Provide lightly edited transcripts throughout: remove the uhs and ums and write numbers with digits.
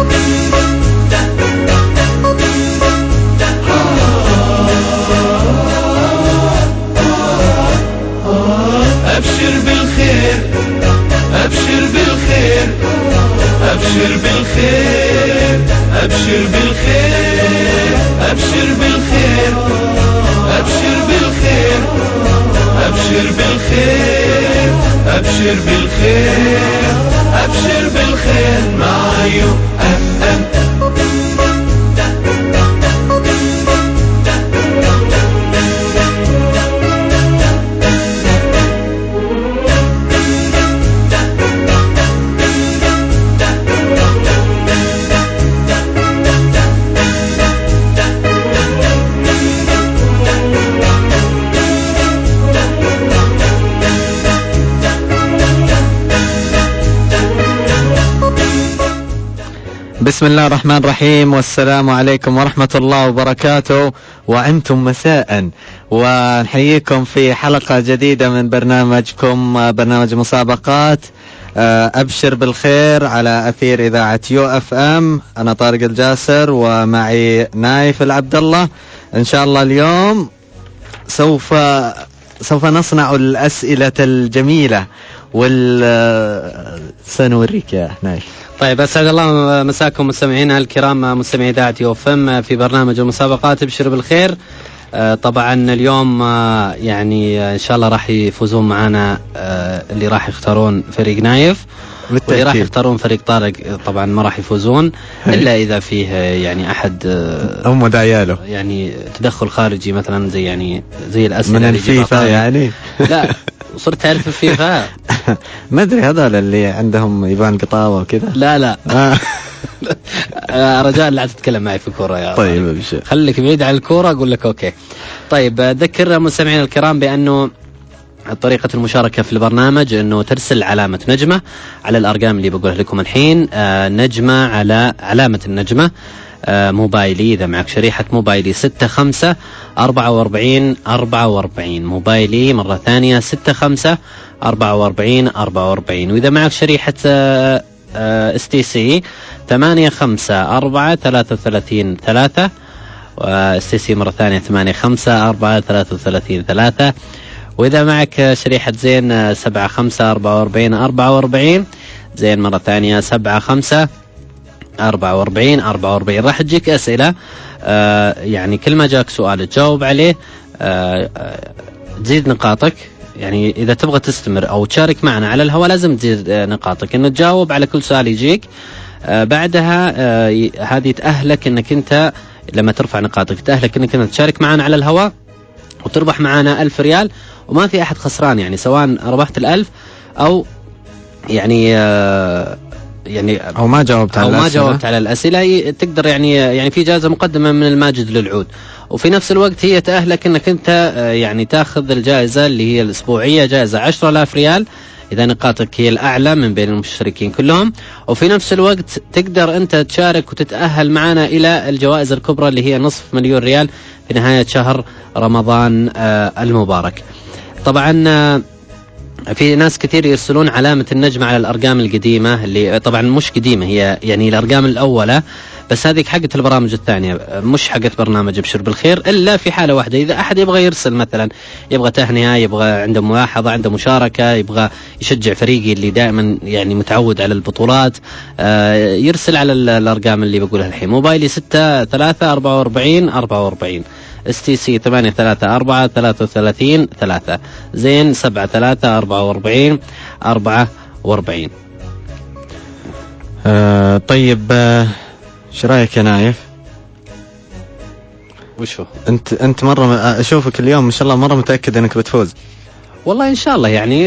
أبشر بالخير أبشر بالخير أبشر بالخير أبشر بالخير أبشر بالخير أبشر بالخير أبشر بالخير أبشر بالخير أبشر بالخير مع UFM. بسم الله الرحمن الرحيم، والسلام عليكم ورحمة الله وبركاته، وأنتم مساء، ونحييكم في حلقة جديدة من برنامجكم، برنامج مسابقات أبشر بالخير على أثير إذاعة UFM. أنا طارق الجاسر ومعي نايف العبد الله. إن شاء الله اليوم سوف نصنع الأسئلة الجميلة سنوريك يا نايف. طيب، أسعد الله مساكم مستمعينا الكرام، مستمعي إذاعة UFM في برنامج المسابقات ابشر بالخير. طبعا اليوم يعني إن شاء الله راح يفوزون معنا اللي راح يختارون فريق نايف، واللي راح يختارون فريق طارق طبعا ما راح يفوزون إلا إذا فيه يعني أحد أم دعياله يعني تدخل خارجي، مثلا زي الأسئلة من الفيفا يعني. لا، صرت تعرف الفيفا. ما أدري هذول اللي عندهم يبان قطاوة وكذا. لا رجاء لا تتكلم معي في كورة يا طيب خليك بعيد عن الكورة، أقول لك أوكي. طيب، أذكر مستمعينا الكرام بأنه طريقة المشاركة في البرنامج أنه ترسل علامة نجمة على الأرقام اللي بقولها لكم الحين. نجمة على علامة النجمة موبايلي، إذا معك شريحة موبايلي 65-44-44 موبايلي، مرة ثانية 65-44-44. وإذا معك شريحة STC 85-4-33-3 STC مرة ثانية 85-4-33-3. وإذا معك شريحة زين 75-44-44 زين مرة ثانية 75-44-44. راح تجيك أسئلة، يعني كل ما جاك سؤال تجاوب عليه تزيد نقاطك. يعني إذا تبغى تستمر أو تشارك معنا على الهواء لازم تزيد نقاطك، إنه تجاوب على كل سؤال يجيك. بعدها هذه تأهلك إنك أنت لما ترفع نقاطك تأهلك إنك أنت تشارك معنا على الهواء وتربح معنا 1000 ريال، وما في أحد خسران. يعني سواء ربحت 1000 أو يعني أو ما جاوبت على الأسئلة تقدر يعني في جائزة مقدمة من الماجد للعود. وفي نفس الوقت هي تأهلك أنك أنت يعني تأخذ الجائزة اللي هي الأسبوعية، جائزة 10,000 ريال إذا نقاطك هي الأعلى من بين المشتركين كلهم. وفي نفس الوقت تقدر أنت تشارك وتتأهل معنا إلى الجوائز الكبرى اللي هي 500,000 ريال في نهاية شهر رمضان المبارك. طبعا في ناس كثير يرسلون علامة النجمة على الأرقام القديمة، اللي طبعا مش قديمة، هي يعني الأرقام الأولى، بس هذه حقت البرامج الثانية مش حقت برنامج ابشر بالخير، إلا في حالة واحدة. إذا أحد يبغى يرسل مثلا، يبغى تهنئة، يبغى عنده ملاحظة، عنده مشاركة، يبغى يشجع فريقي اللي دائما يعني متعود على البطولات، يرسل على الأرقام اللي بقولها الحين. موبايلي 63-44-44 STC 83-4-33-3 زين 73-44-44. طيب ايش رايك يا نايف؟ وشو انت مرة اشوفك اليوم ما شاء الله مرة متأكد انك بتفوز. والله ان شاء الله يعني.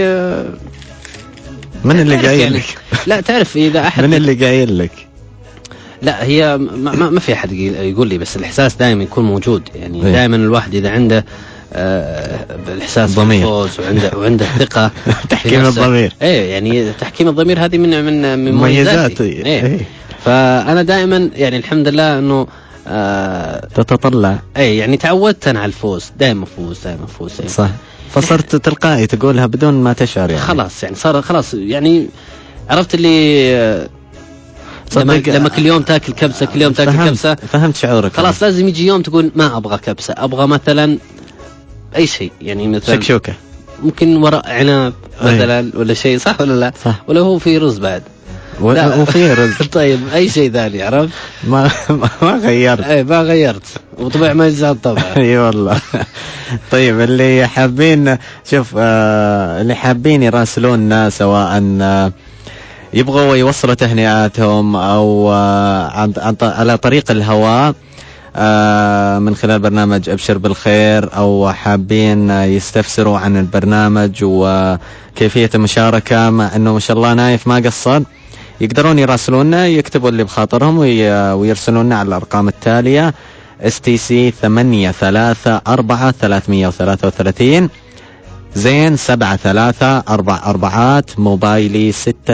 من اللي قايل لك؟ لا تعرف اذا احد من اللي قايل لك؟ لا هي ما في احد يقول لي، بس الاحساس دائما يكون موجود. يعني دائما الواحد اذا عنده بالإحساس بالفوز وعنده ثقة تحكيم الضمير. يعني تحكيم الضمير هذه من مميزاتي. فأنا دائما يعني الحمد لله إنه تتطلع. يعني تعودت أنا على الفوز، دائما فوز. صح، فصرت تلقائي تقولها بدون ما تشعر يعني. خلاص يعني صار خلاص يعني عرفت اللي لما كل يوم تاكل كبسة، كل يوم تاكل كبسة، فهمت شعورك. خلاص لازم يجي يوم تقول ما أبغى كبسة، أبغى مثلا أي شيء، يعني مثلا شكشوكة، ممكن ورق عنب مثلا ولا شيء، صح ولا لا؟ صح. ولا هو في رز بعد وفي رز. طيب أي شيء ثاني، عرفت؟ ما غيرت. أي ما غيرت، وطبع ما يزال طبعا. اي والله. طيب اللي حابين، شوف اللي حابين يراسلوننا، سواء يبغوا يوصلوا تهنئاتهم أو على طريق الهواء من خلال برنامج أبشر بالخير، أو حابين يستفسروا عن البرنامج وكيفية المشاركة، مع أنه ما شاء الله نايف ما قصر، يقدرون يراسلونا، يكتبوا اللي بخاطرهم ويرسلونا على الأرقام التالية: STC 834-333 زين 7344، موبايلي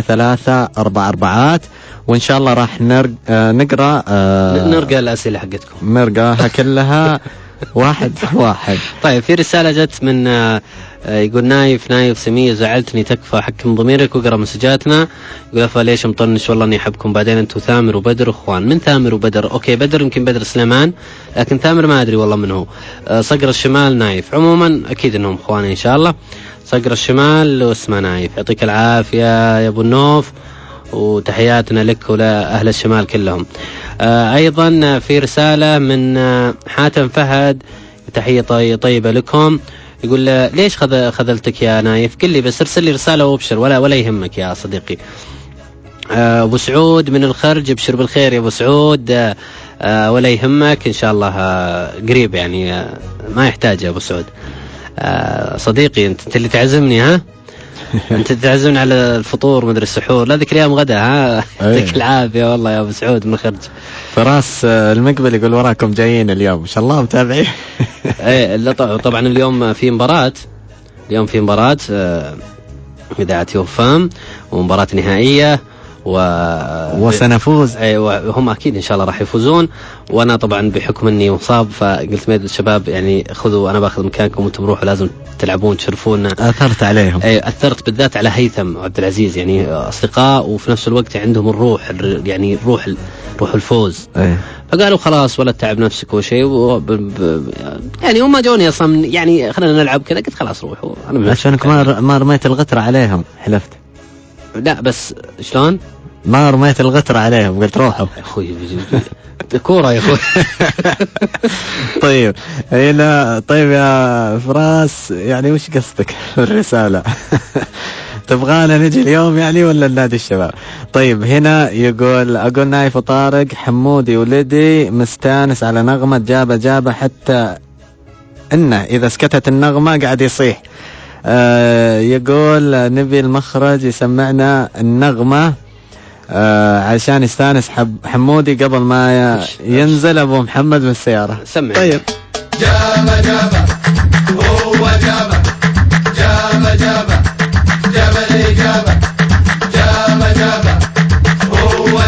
6344. وإن شاء الله راح نقرأ الأسئلة حقتكم، نرقاها كلها واحد واحد. طيب في رسالة جت من يقول نايف سمية زعلتني، تكفى حكم ضميرك وقرأ مسجاتنا. يقول فليش مطنش، والله اني احبكم، بعدين انتم ثامر وبدر اخوان. من ثامر وبدر؟ اوكي بدر يمكن بدر سليمان، لكن ثامر ما ادري والله من هو. صقر الشمال نايف، عموما اكيد انهم اخواني ان شاء الله. صقر الشمال واسمه نايف، يعطيك العافية يا ابو النوف، وتحياتنا لك ولا اهل الشمال كلهم. ايضا في رسالة من حاتم فهد، تحية طيبة لكم. يقول ليش خذلتك يا نايف؟ قل لي بس، ارسل لي رسالة وابشر، ولا يهمك يا صديقي. ابو سعود من الخرج، ابشر بالخير يا ابو سعود، ولا يهمك ان شاء الله قريب، يعني ما يحتاج يا ابو سعود. صديقي انت اللي تعزمني، ها انت تعزمني على الفطور مدري السحور، لا ذيك الايام غدا، ها يعطيك العافية والله يا ابو سعود من الخرج. فراس المقبل يقول وراكم جايين اليوم، ما شاء الله متابعين. ايه طبعا اليوم في مباراة، إذاعة يوفام، ومباراة نهائية وسنفوز. وهم أكيد إن شاء الله راح يفوزون. وأنا طبعا بحكم أني مصاب، فقلت ميد الشباب يعني خذوا، أنا باخذ مكانكم وأنتم روحوا، لازم تلعبون تشرفونا. أثرت عليهم. أثرت بالذات على هيثم وعبد العزيز، يعني أصدقاء وفي نفس الوقت عندهم الروح، يعني روح الفوز. فقالوا خلاص ولا تتعب نفسك وشيء يعني هم جوني أصلا، يعني خلينا نلعب كذا، قلت خلاص روحوا. أنا عشانك ما رميت الغترة عليهم، حلفت. لا بس شلون؟ ما رميت الغترة عليهم، قلت روحوا يا أخوي كورة يا أخوي. طيب هنا، طيب يا فراس، يعني وش قصدك الرسالة؟ تبغانا نجي اليوم يعني ولا نادي الشباب؟ طيب هنا يقول أقول نايف وطارق حمودي ولدي مستانس على نغمة جابة حتى إنه إذا سكتت النغمة قاعد يصيح. يقول نبي المخرج يسمعنا النغمة عشان يستانس حمودي قبل ما ينزل أبو محمد من السيارة. سمع. طيب جابة هو جابة الإجابة، جابة هو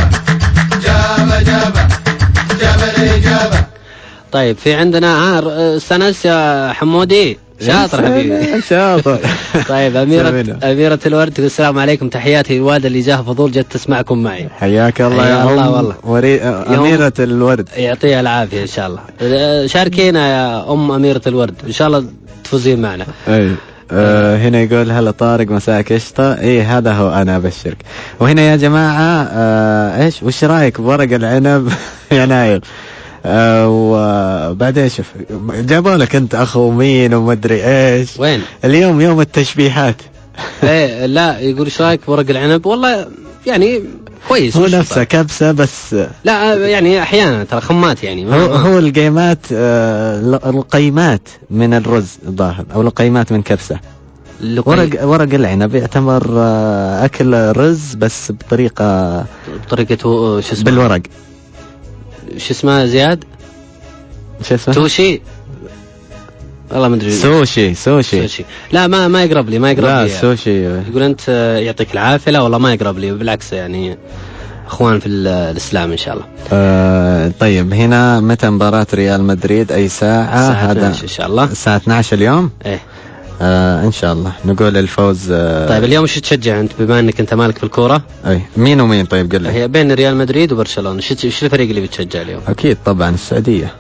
جابة الإجابة. طيب في عندنا استانس يا حمودي، شاطر حبيبي شاطر. طيب أميرة الورد تقول السلام عليكم، تحياتي الوالدة اللي جاه فضول جت تسمعكم معي. حياك الله يا الله والله. أميرة الورد، يعطيها العافية إن شاء الله. شاركينا يا أم أميرة الورد، إن شاء الله تفوزين معنا. هنا يقول هلا طارق مساك قشطة. ايه هذا هو انا ابشرك. وهنا يا جماعة ايش وش رايك بورق العنب يا نايل؟ وبعدين شوف جابوا لك انت اخو مين ومدري ايش. وين اليوم يوم التشبيهات. ايه لا يقول ايش رايك بورق العنب؟ والله يعني كويس، هو نفسه كبسة بس. لا يعني احيانا ترى خمات، يعني هو القيمات القيمات من الرز الظاهر، او القيمات من كبسة. ورق العنب يعتبر اكل رز بس بطريقة شو اسمه بالورق، شو اسمه زياد؟ شو اسمه؟ توشي، والله ما ادري. سوشي. لا ما يقرب لي لا سوشي. يقول انت يعطيك العافيه. لا والله ما يقرب لي، بالعكس يعني اخوان في الاسلام ان شاء الله. طيب هنا متى مباراة ريال مدريد؟ اي ساعة؟ هذا ان شاء الله الساعة 12 اليوم. ايه إن شاء الله نقول الفوز. طيب اليوم ايش تشجع أنت بما أنك أنت مالك في الكورة؟ أي مين ومين؟ طيب قل لي. هي بين ريال مدريد وبرشلونة، ايش الفريق اللي بتشجع اليوم؟ أكيد طبعا السعودية.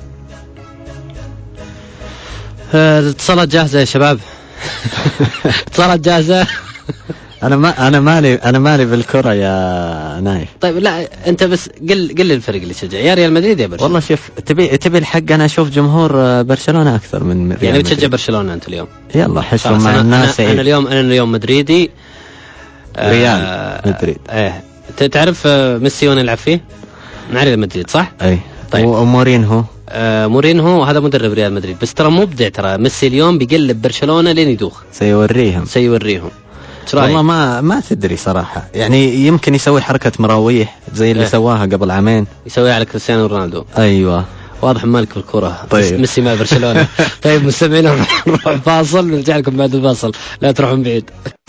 الاتصالات جاهزة يا شباب؟ اتصالات جاهزة؟ أنا مالي بالكرة يا نايف. طيب لا أنت بس قل لي الفريق اللي تشجع، يا ريال مدريد يا برشلونة. والله شوف، تبي الحق، أنا أشوف جمهور برشلونة أكثر من ريال يعني مدريد. بتشجع برشلونة أنت اليوم؟ يلا حشر مع الناس. أنا اليوم مدريدي. ريال مدريد. تعرف ميسي وين يلعب فيه؟ مع ريال مدريد صح؟ أي. طيب. ومورينهو. مورينهو هذا مدرب ريال مدريد، بس ترى مبدع. ترى ميسي اليوم بيقلب برشلونة لين يدوخ. سيوريهم. والله ما تدري صراحة، يعني يمكن يسوي حركة مراويح زي اللي سواها قبل عامين، يسويها على كريستيانو رونالدو. أيوة واضح مالك في الكرة. طيب. ميسي مع برشلونة. طيب مستمعين، نروح فاصل ونرجع لكم بعد الفاصل، لا تروحون بعيد.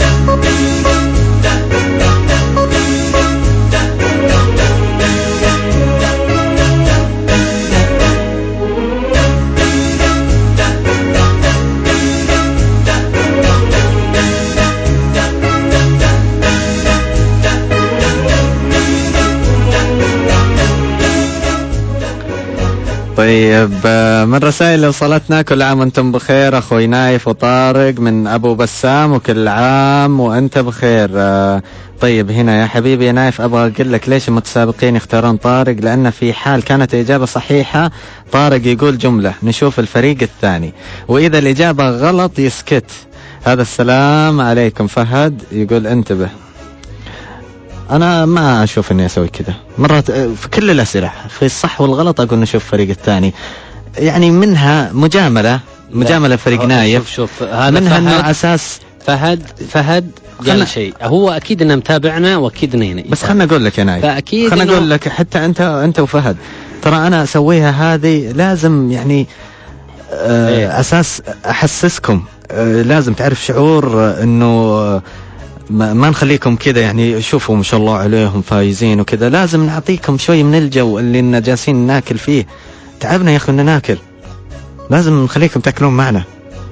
طيب، من رسائل اللي وصلتنا: كل عام وانتم بخير اخوي نايف وطارق من ابو بسام، وكل عام وانت بخير. طيب هنا يا حبيبي يا نايف، ابغى اقول لك ليش المتسابقين يختارون طارق، لان في حال كانت الاجابه صحيحه طارق يقول جمله نشوف الفريق الثاني، واذا الاجابه غلط يسكت. هذا السلام عليكم. فهد يقول انتبه. أنا ما أشوف إني أسوي كذا مرات في كل الأسئلة، في الصح والغلط أقول نشوف فريق الثاني، يعني منها مجاملة فريق نايف. شوف هذا منها إنه أساس. فهد قال شيء، هو أكيد إنه متابعنا وأكيد إنه هنا. بس خلنا أقول لك يا نايف، خلنا أقول لك حتى أنت وفهد، ترى أنا أسويها هذه لازم يعني أساس أحسسكم، لازم تعرف شعور إنه ما نخليكم كذا، يعني شوفوا ما شاء الله عليهم فايزين وكذا، لازم نعطيكم شوي من الجو اللي جالسين ناكل فيه. تعبنا يا أخي إننا ناكل، لازم نخليكم تاكلون معنا.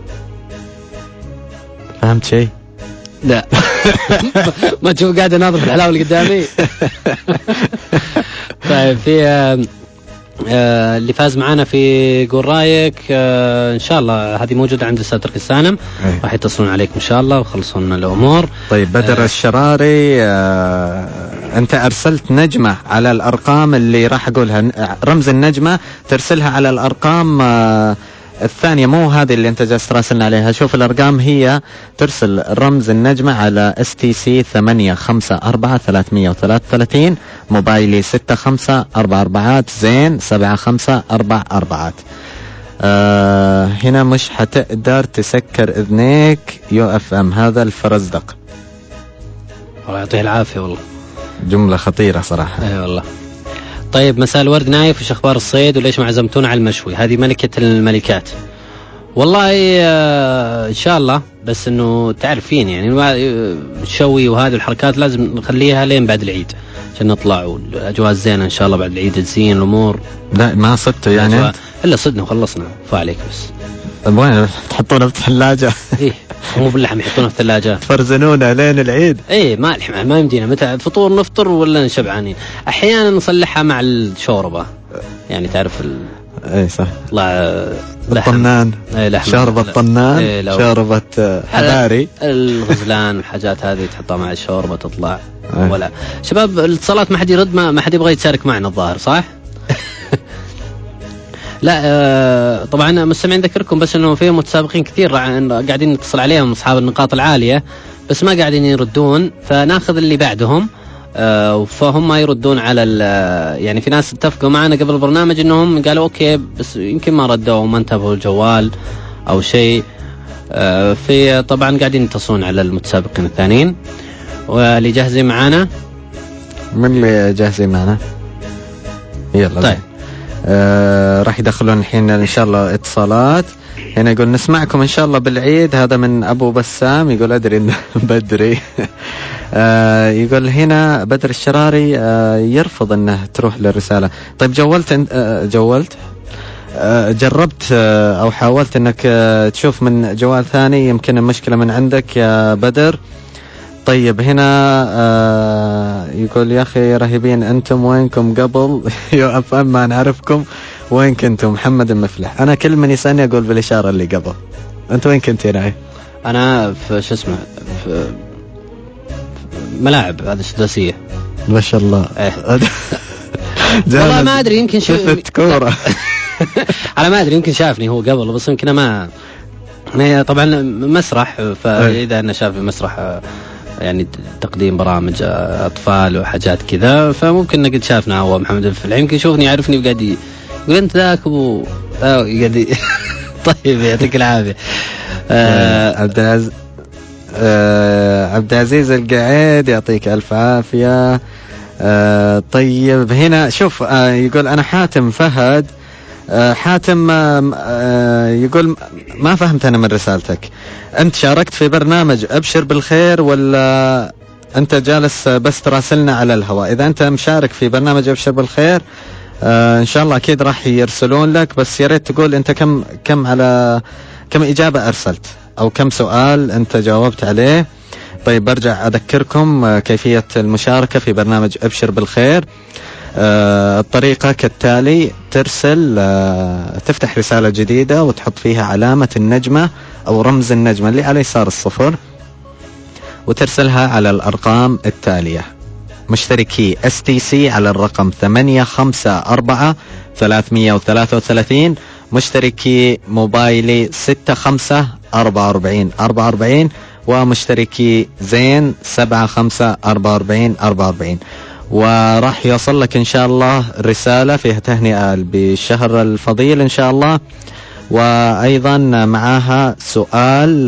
فهمت شيء؟ لا. ما تشوف قاعد اناظر في الحلاوه اللي قدامي. طيب في اللي فاز معنا في قول رايك، ان شاء الله هذه موجوده عند الاستاذ تركي السالم، راح يتصلون عليكم ان شاء الله ويخلصون الامور. طيب بدر الشراري، انت ارسلت نجمه على الارقام اللي راح اقولها، رمز النجمه ترسلها على الارقام الثانية، مو هذه اللي انت جالس تراسلنا عليها. شوف الارقام، هي ترسل رمز النجمة على STC 854333، موبايلي 6544 زين 7544. هنا مش حتقدر تسكر اذنيك UFM، هذا الفرزدق. الله يعطيه العافية والله، جملة خطيرة صراحة. اي والله. طيب مساء الورد نايف، وش اخبار الصيد وليش ما عزمتونا على المشوي؟ هذه ملكة الملكات. والله ان شاء الله، بس انه تعرفين يعني الشوي وهذه الحركات لازم نخليها لين بعد العيد عشان نطلع، والاجواء الزينة ان شاء الله بعد العيد تزين الامور. لا ما صدته يعني الا صدنا وخلصنا، فعليك بس. وين تحطونه في الثلاجة؟ ايه مو باللحم، يحطونه في الثلاجة تفرزنونه لين العيد. ايه ما الحين ما يمدينا، متى فطور نفطر ولا شبعانين. احيانا نصلحها مع الشوربة، يعني تعرف ايه صح، الطنان، شوربة الطنان، شوربة حباري، الغزلان والحاجات هذه تحطها مع الشوربة تطلع. ولا شباب الاتصالات ما حد يرد، ما حد يبغى يتشارك معنا الظاهر، صح؟ لا طبعا مستمعين ذكركم بس انه في متسابقين كثير قاعدين نتصل عليهم اصحاب النقاط العالية، بس ما قاعدين يردون، فناخذ اللي بعدهم فهم يردون على يعني في ناس اتفقوا معنا قبل البرنامج انهم قالوا اوكي، بس يمكن ما ردوا وما انتبهوا الجوال او شيء. في طبعا قاعدين يتصلون على المتسابقين الثانيين. واللي جاهزين معنا، من اللي جاهزين معنا؟ يلا طيب. راح يدخلون الحين ان شاء الله اتصالات. هنا يقول نسمعكم ان شاء الله بالعيد، هذا من ابو بسام، يقول ادري انه بدري. يقول هنا بدر الشراري يرفض انه تروح للرسالة. طيب جولت جربت أو حاولت أنك تشوف من جوال ثاني؟ يمكن المشكلة من عندك يا بدر. طيب هنا يقول يا أخي رهيبين أنتم، وينكم قبل يو أف أم ما نعرفكم، وين كنتم؟ محمد المفلح. أنا كل من يسألني أقول بالإشارة اللي قبل. أنت وين كنت يا نايف؟ أنا في شو اسمه في ملاعب هذا السداسية. ما شاء الله. والله ما أدري، يمكن شفت كورة. أنا ما أدري، يمكن شافني هو قبل، بس يمكن ما طبعا مسرح، فإذا أنا شاف مسرح يعني تقديم برامج أطفال وحاجات كذا، فممكن قد شافنا هو محمد الفلح، يمكن يشوفني يعرفني وقاعد يقول أنت ذاك أبو قاعد. طيب يعطيك العافية. عبد العزيز القعيد يعطيك ألف عافية. طيب هنا شوف يقول أنا حاتم فهد. حاتم يقول ما فهمت أنا من رسالتك، أنت شاركت في برنامج أبشر بالخير ولا أنت جالس بس تراسلنا على الهواء؟ إذا أنت مشارك في برنامج أبشر بالخير إن شاء الله أكيد راح يرسلون لك، بس يا ريت تقول أنت كم إجابة أرسلت أو كم سؤال أنت جاوبت عليه. طيب برجع أذكركم كيفية المشاركة في برنامج أبشر بالخير. الطريقة كالتالي: ترسل تفتح رسالة جديدة وتحط فيها علامة النجمة أو رمز النجمة اللي على يسار الصفر، وترسلها على الأرقام التالية: مشتركي STC على الرقم 854-333، مشتركي موبايلي 65-44-44، ومشتركي زين 75-44-44. وراح يوصل لك إن شاء الله رسالة فيها تهنئة بالشهر الفضيل إن شاء الله، وأيضا معها سؤال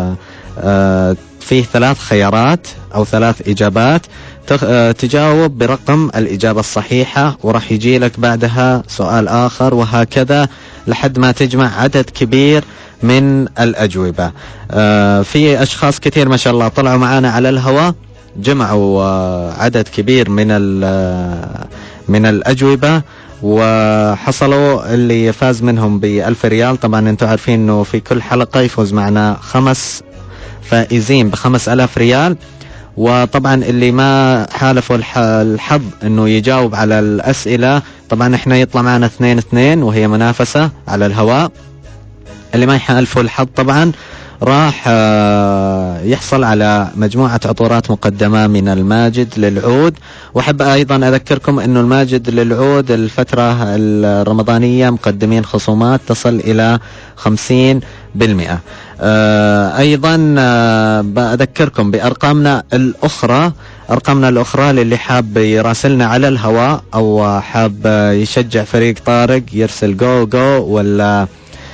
فيه 3 خيارات أو 3 إجابات، تجاوب برقم الإجابة الصحيحة، وراح يجي لك بعدها سؤال آخر، وهكذا لحد ما تجمع عدد كبير من الأجوبة. في أشخاص كثير ما شاء الله طلعوا معانا على الهواء، جمعوا عدد كبير من الأجوبة، وحصلوا اللي فاز منهم ب1000 ريال. طبعا انتم عارفين انه في كل حلقة يفوز معنا 5 فائزين ب5000 ريال، وطبعا اللي ما حالفوا الحظ انه يجاوب على الأسئلة، طبعا احنا يطلع معنا 2-2 وهي منافسة على الهواء. اللي ما يحالفوا الحظ طبعا راح يحصل على مجموعة عطورات مقدمة من الماجد للعود. وأحب أيضا أذكركم أنه الماجد للعود الفترة الرمضانية مقدمين خصومات تصل إلى 50%. أيضا بأذكركم بأرقامنا الأخرى للي حاب يراسلنا على الهواء أو حاب يشجع فريق طارق، يرسل جو ولا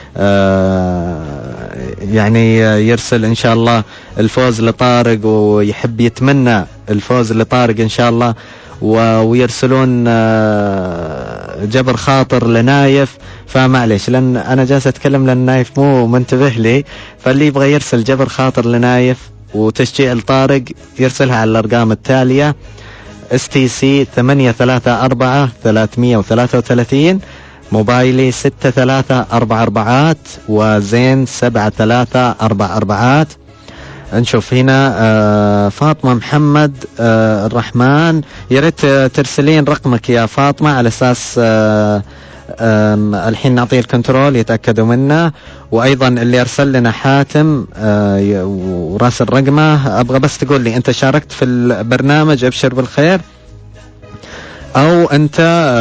يعني يرسل إن شاء الله الفوز لطارق، ويحب يتمنى الفوز لطارق إن شاء الله، ويرسلون جبر خاطر لنايف. فمعليش لأن أنا جالس أتكلم لأن نايف مو منتبه لي، فاللي يبغى يرسل جبر خاطر لنايف وتشجيع لطارق يرسلها على الأرقام التالية: STC 834-333، موبايلي 6344، وزين 7344. نشوف هنا فاطمة محمد الرحمن، يا ريت ترسلين رقمك يا فاطمة على أساس الحين نعطيه الكنترول يتأكدوا منه. وأيضا اللي أرسل لنا حاتم وراسل رقمه، أبغى بس تقول لي أنت شاركت في البرنامج أبشر بالخير أو أنت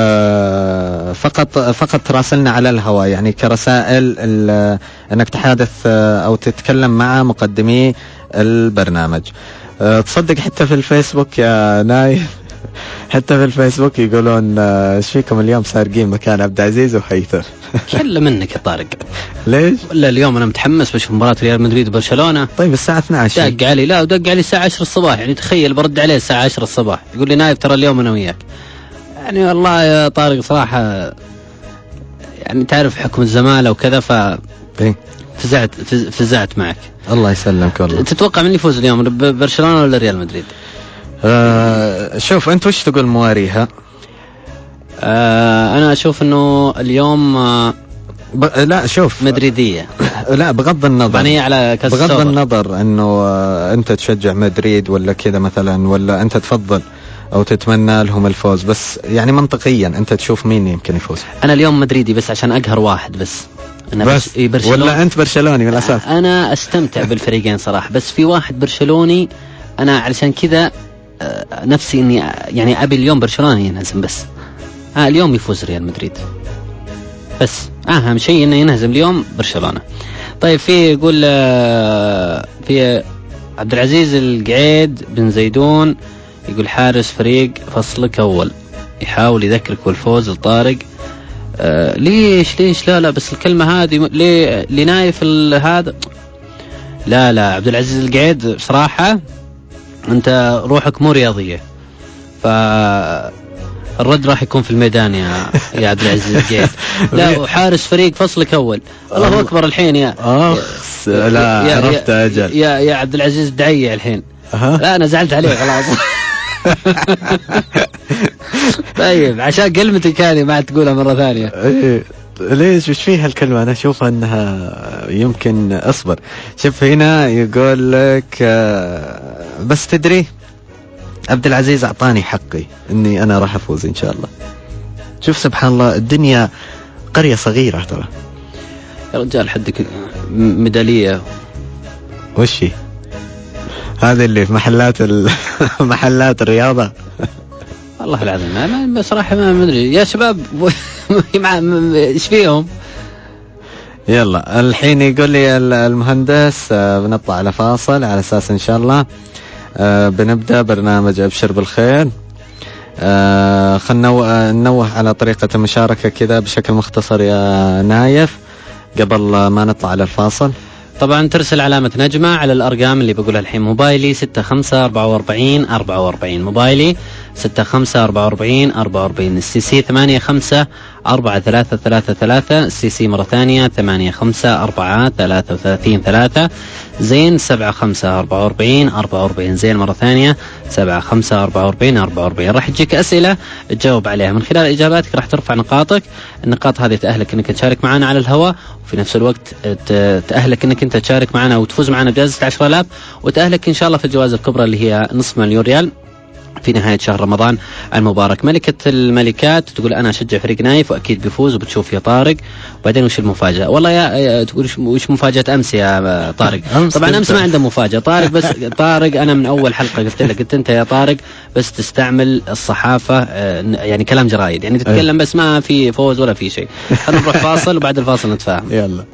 فقط تراسلنا على الهواء، يعني كرسائل أنك تحادث أو تتكلم مع مقدمي البرنامج. تصدق حتى في الفيسبوك يا نايف، حتى في الفيسبوك يقولون ايش فيكم اليوم سارقين مكان عبد العزيز وهيثم. كله منك يا طارق. ليش؟ ولا اليوم انا متحمس بشوف مباراة ريال مدريد وبرشلونة. طيب الساعة 12 دق علي، لا ودق علي الساعة 10 الصباح، يعني تخيل برد عليه الساعة 10 الصباح يقول لي نايف ترى اليوم انا وياك. يعني والله يا طارق صراحة يعني تعرف حكم الزمالة وكذا، فزعت معك. الله يسلمك والله. تتوقع من يفوز اليوم، برشلونة ولا ريال مدريد؟ شوف انت وش تقول مواريها؟ انا اشوف انه اليوم لا شوف مدريدية. لا بغض النظر، يعني على كاس بغض السوبر. النظر انه انت تشجع مدريد ولا كذا مثلا، ولا انت تفضل او تتمنى لهم الفوز، بس يعني منطقيا انت تشوف مين يمكن يفوز. انا اليوم مدريدي بس عشان اقهر واحد بس. أنا بس ولا انت برشلوني من الاساس؟ انا استمتع بالفريقين صراحة، بس في واحد برشلوني انا علشان كذا نفسي اني يعني ابي اليوم برشلونة ينهزم، بس اليوم يفوز ريال مدريد، بس اهم شيء انه ينهزم اليوم برشلونة. طيب في يقول في عبد العزيز القعيد بن زيدون يقول حارس فريق فصلك اول يحاول يذكرك بالفوز لطارق. ليش لا بس الكلمة هذه ليه لنايف هذا؟ لا عبد العزيز القعيد بصراحة انت روحك مو رياضية، فالرد راح يكون في الميدان يا عبد العزيز القعيد. لا وحارس فريق فصلك اول، الله اكبر الحين يا لا عرفت اجل يا عبد العزيز دعية الحين. لا انا زعلت عليه خلاص. طيب عشان كلمتك هذه ما تقولها مرة ثانية. ليش وش فيها الكلمة؟ أنا أشوفها أنها يمكن أصبر. شوف هنا يقول لك بس تدري عبد العزيز أعطاني حقي أني أنا راح أفوز إن شاء الله. شوف سبحان الله الدنيا قرية صغيرة ترى يا رجال، حدك ميدالية وشي هذا اللي في محلات الرياضة. والله العظيم بصراحة ما أدري يا شباب. إيش فيهم؟ يلا الحين يقول لي المهندس بنطلع على فاصل على أساس إن شاء الله بنبدأ برنامج أبشر بالخير. خلنا ننوه على طريقة المشاركة كذا بشكل مختصر يا نايف قبل ما نطلع على الفاصل. طبعا ترسل علامة نجمة على الأرقام اللي بقولها الحين. موبايلي 654444، موبايلي 654444، السي 854333، السي مرة ثانية 854333، زين 754444، زين مرة ثانية 754444. راح تجيك أسئلة تجاوب عليها، من خلال إجاباتك راح ترفع نقاطك. النقاط هذه تأهلك أنك تشارك معنا على الهواء، وفي نفس الوقت تأهلك أنك أنت تشارك معنا وتفوز معنا بجائزة 10,000، وتأهلك إن شاء الله في الجوائز الكبرى اللي هي نصف مليون ريال في نهاية شهر رمضان المبارك. ملكة الملكات تقول أنا أشجع فريق نايف وأكيد بيفوز، وبتشوف يا طارق. وبعدين وش المفاجأة؟ والله يا تقول وش مفاجأة أمس يا طارق؟ طبعا أمس ما عنده مفاجأة طارق، بس طارق أنا من أول حلقة قلت لك قلت أنت يا طارق بس تستعمل الصحافة يعني كلام جرايد، يعني تتكلم بس ما في فوز ولا في شيء. خلينا نروح فاصل وبعد الفاصل نتفاهم. يلا.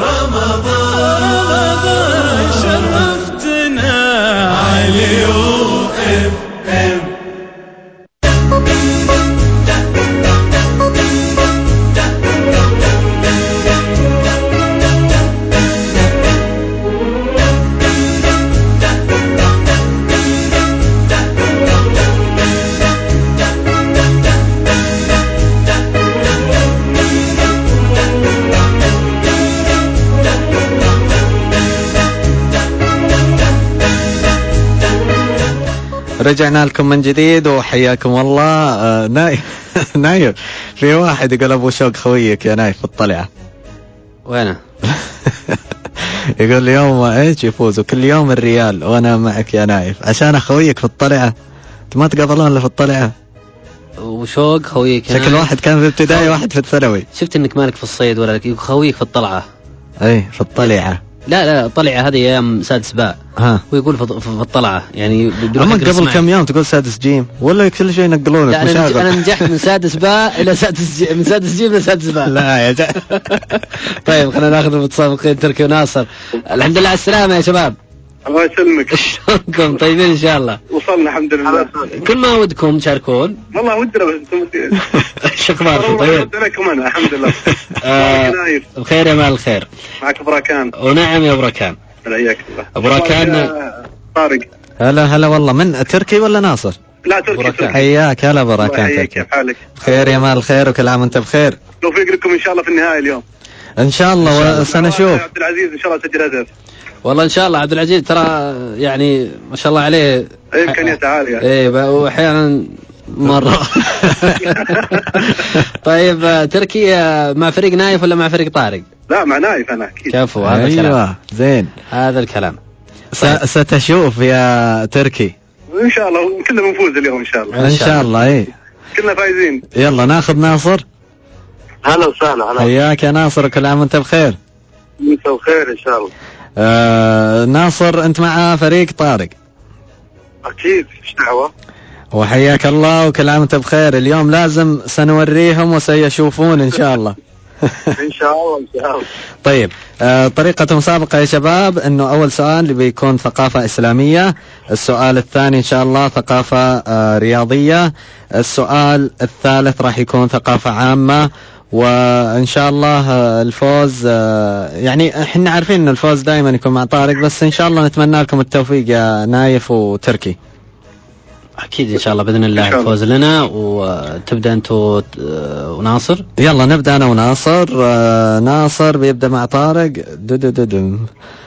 رمضان شرفتنا علي رجعنا لكم من جديد وحياكم الله. نايف في واحد يقول أبو شوق خويك يا نايف في الطلعة. وينه؟ يقول اليوم ايش يفوز وكل يوم الريال وانا معك يا نايف عشان اخويك في الطلعة. ما تقابلون الا في الطلعة. وشوق خويك شكل واحد كان في ابتدائي واحد في الثانوي. شفت انك مالك في الصيد ولا لك خويك في الطلعة؟ اي في الطلعة. لا الطلعة هذه ايام سادس باء، ويقول في الطلعة يعني. اما قبل كم يوم تقول سادس جيم ولا كل شيء ينقلونك. انا نجحت من سادس باء الى من سادس جيم الى سادس باء. لا يا جاي. طيب خلينا ناخذ الاتصال من تركي وناصر. الحمد لله على السلامة يا شباب. الله يسلمك. شلونكم؟ طيبين ان شاء الله؟ وصلنا الحمد لله. كل ما ودكم تشاركون. والله ودنا بس شو اخباركم؟ طيب عليكم انا الحمد لله. بخير يا مال الخير. معك براكان. ونعم يا براكان. حياك الله. براكان. طارق. هلا والله من تركي ولا ناصر؟ لا تركي. حياك هلا براكان. كيف حالك؟ خير يا مال الخير وكل عام وانت بخير. توفيق لكم ان شاء الله في النهاية اليوم. ان شاء الله وسنشوف. عبد العزيز ان شاء الله سجل هدف. والله ان شاء الله عبد العزيز ترى يعني ما شاء الله عليه امكانيات عاليه. ايه واحيانا مرة. طيب تركي مع فريق نايف ولا مع فريق طارق؟ لا مع نايف أنا أكيد. كفو هذا الكلام. أيوة زين. هذا الكلام. طيب. ستشوف يا تركي. إن شاء الله كلنا بنفوز اليوم إن شاء الله. إن شاء الله. إيه كلنا فايزين. يلا ناخذ ناصر. هلا وسهلا. هلا. حياك يا ناصر، كل عام وانت بخير. انت بخير ان شاء الله. ناصر انت مع فريق طارق. اكيد ايش دعوه. وحياك الله وكل عام وانت بخير. اليوم لازم سنوريهم وسيشوفون ان شاء الله. ان شاء الله ان شاء الله. طيب طريقة المسابقة يا شباب انه اول سؤال بيكون ثقافة اسلامية، السؤال الثاني ان شاء الله ثقافة رياضية، السؤال الثالث راح يكون ثقافة عامة، وان شاء الله الفوز يعني احنا عارفين ان الفوز دائما يكون مع طارق، بس ان شاء الله نتمنى لكم التوفيق يا نايف وتركي. أكيد إن شاء الله بإذن الله الفوز لنا. وتبدأ أنتوا وناصر. يلا نبدأ أنا وناصر. ناصر بيبدأ مع طارق. دم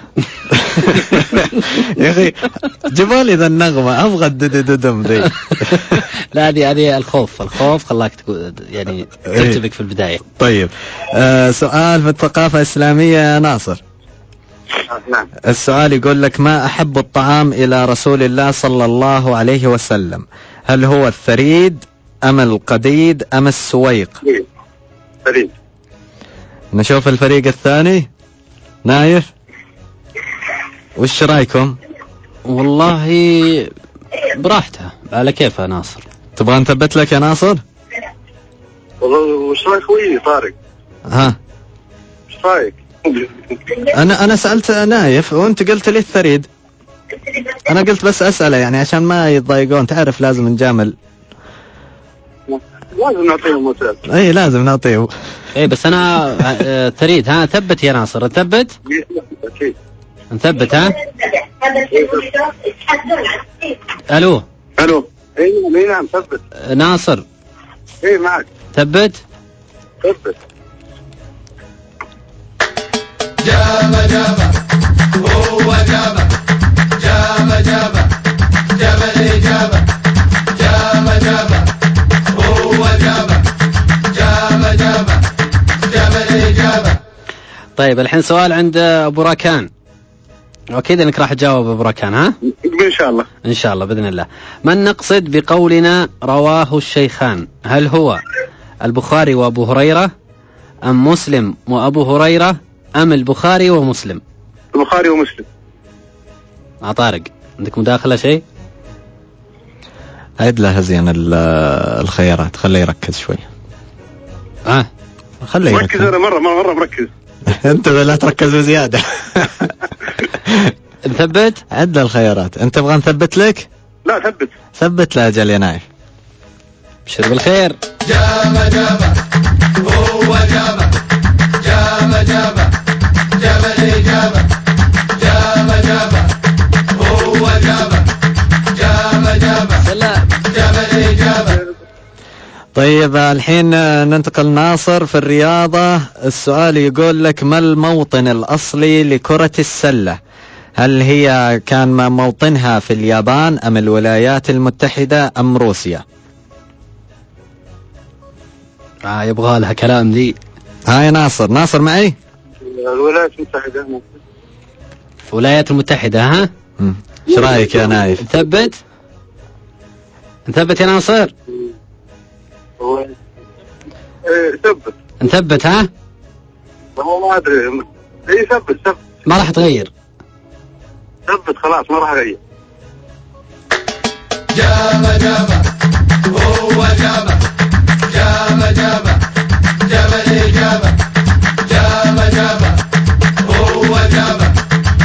يا أخي جيبوا لي ذا النغمة، أبغى دم ذي. لا هذه الخوف خلاك تقول يعني ترتبك في البداية. طيب سؤال في الثقافة الإسلامية يا ناصر. نعم. السؤال يقول لك: ما أحب الطعام إلى رسول الله صلى الله عليه وسلم؟ هل هو الثريد أم القديد أم السويق؟ ثريد. نشوف الفريق الثاني. نايف وش رأيكم؟ والله براحته على كيف يا ناصر. تبغى نثبت لك يا ناصر؟ والله وش رايك خوي طارق؟ ها وش رايك؟ أنا سألت نايف وأنت قلت لي الثريد. أنا قلت بس أسأله يعني عشان ما يتضايقون، تعرف لازم نجامل. لازم نعطيهم مثال. أي لازم نعطيه. إيه بس أنا ثريد. ها ثبت يا ناصر، ثبت. أكيد. نثبت. ها ألو. اي نعم ثبت. ناصر. اي معك. ثبت. جابه هو جابه جابه الإجابة جابه هو جابه الإجابة. طيب الحين سؤال عند أبو راكان، وأكيد أنك راح تجاوب أبو راكان. ها إن شاء الله. إن شاء الله بإذن الله. من نقصد بقولنا رواه الشيخان؟ هل هو البخاري وأبو هريرة أم مسلم وأبو هريرة أم البخاري ومسلم؟ البخاري ومسلم. طارق عندك مداخلة شيء؟ عيد له هزين الخيارات، خليه يركز شوي. خليه يركز. مركز أنا مرة مركز. أنت لا تركز بزيادة. نثبت. عد له الخيارات. أنت تبغى نثبت لك؟ لا ثبت له أجل يا نايف. بشر بالخير. جابه هو جابه الإجابة جابه هو جابه الإجابة. طيب الحين ننتقل ناصر في الرياضة. السؤال يقول لك: ما الموطن الأصلي لكرة السلة؟ هل هي كان موطنها في اليابان أم الولايات المتحدة أم روسيا؟ يبغى لها كلام دي. هاي ناصر معي. الولايات المتحدة. الولايات المتحدة. ها ايش رايك يا نايف؟ نثبت يا ناصر. ثبت. نثبت. ها هو ما ادري. اي ثبت ما راح تغير. ثبت خلاص ما راح اغير. جابه هو جابه الإجابة جابه هو جابه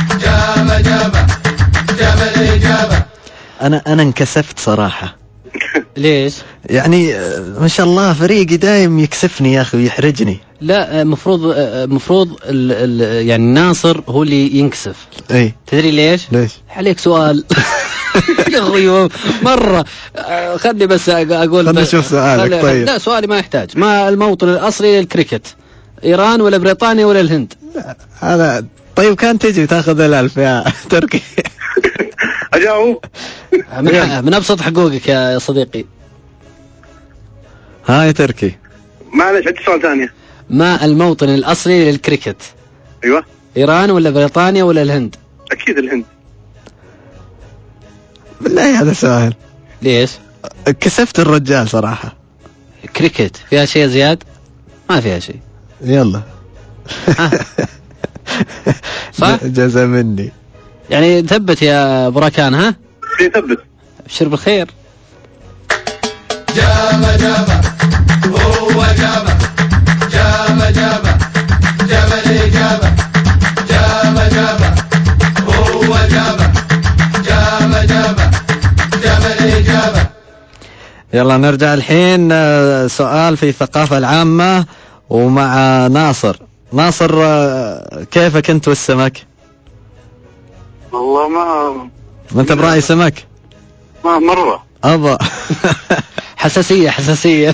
الإجابة. أنا انكسفت صراحة. ليش؟ يعني ما شاء الله فريقي دايم يكسفني يا أخي ويحرجني. لا مفروض يعني ناصر هو اللي ينكسف. اي تدري ليش؟ عليك سؤال. يا أخوي مرة خلني بس أقول. خلني أشوف سؤالك. طيب لا سؤالي ما يحتاج. ما الموطن الأصلي للكريكت؟ إيران ولا بريطانيا ولا الهند؟ هذا طيب كان تجي تاخذ 1000 يا تركي. أجاوب من أبسط حقوقك يا صديقي. هاي تركي. معلش عندي سؤال ثاني. ما الموطن الأصلي للكريكت؟ ايوه. إيران ولا بريطانيا ولا الهند؟ اكيد الهند. بالله هذا سؤال. ليش؟ كسفت الرجال صراحة. كريكت فيها شيء زياد؟ ما فيها شيء. يلا. صح؟ جزا مني. يعني ثبت يا بركان. ها؟ يثبت. ابشر بالخير. جابه جابه هو جابه جابه جابه جاب الإجابة جابه جابه هو جابه جابه جابه جاب الإجابة. يلا نرجع الحين سؤال في الثقافة العامة ومع ناصر. ناصر كيفك أنت والسمك؟ والله ما أنت برأي سمك؟ ما مرة أبا. حساسية.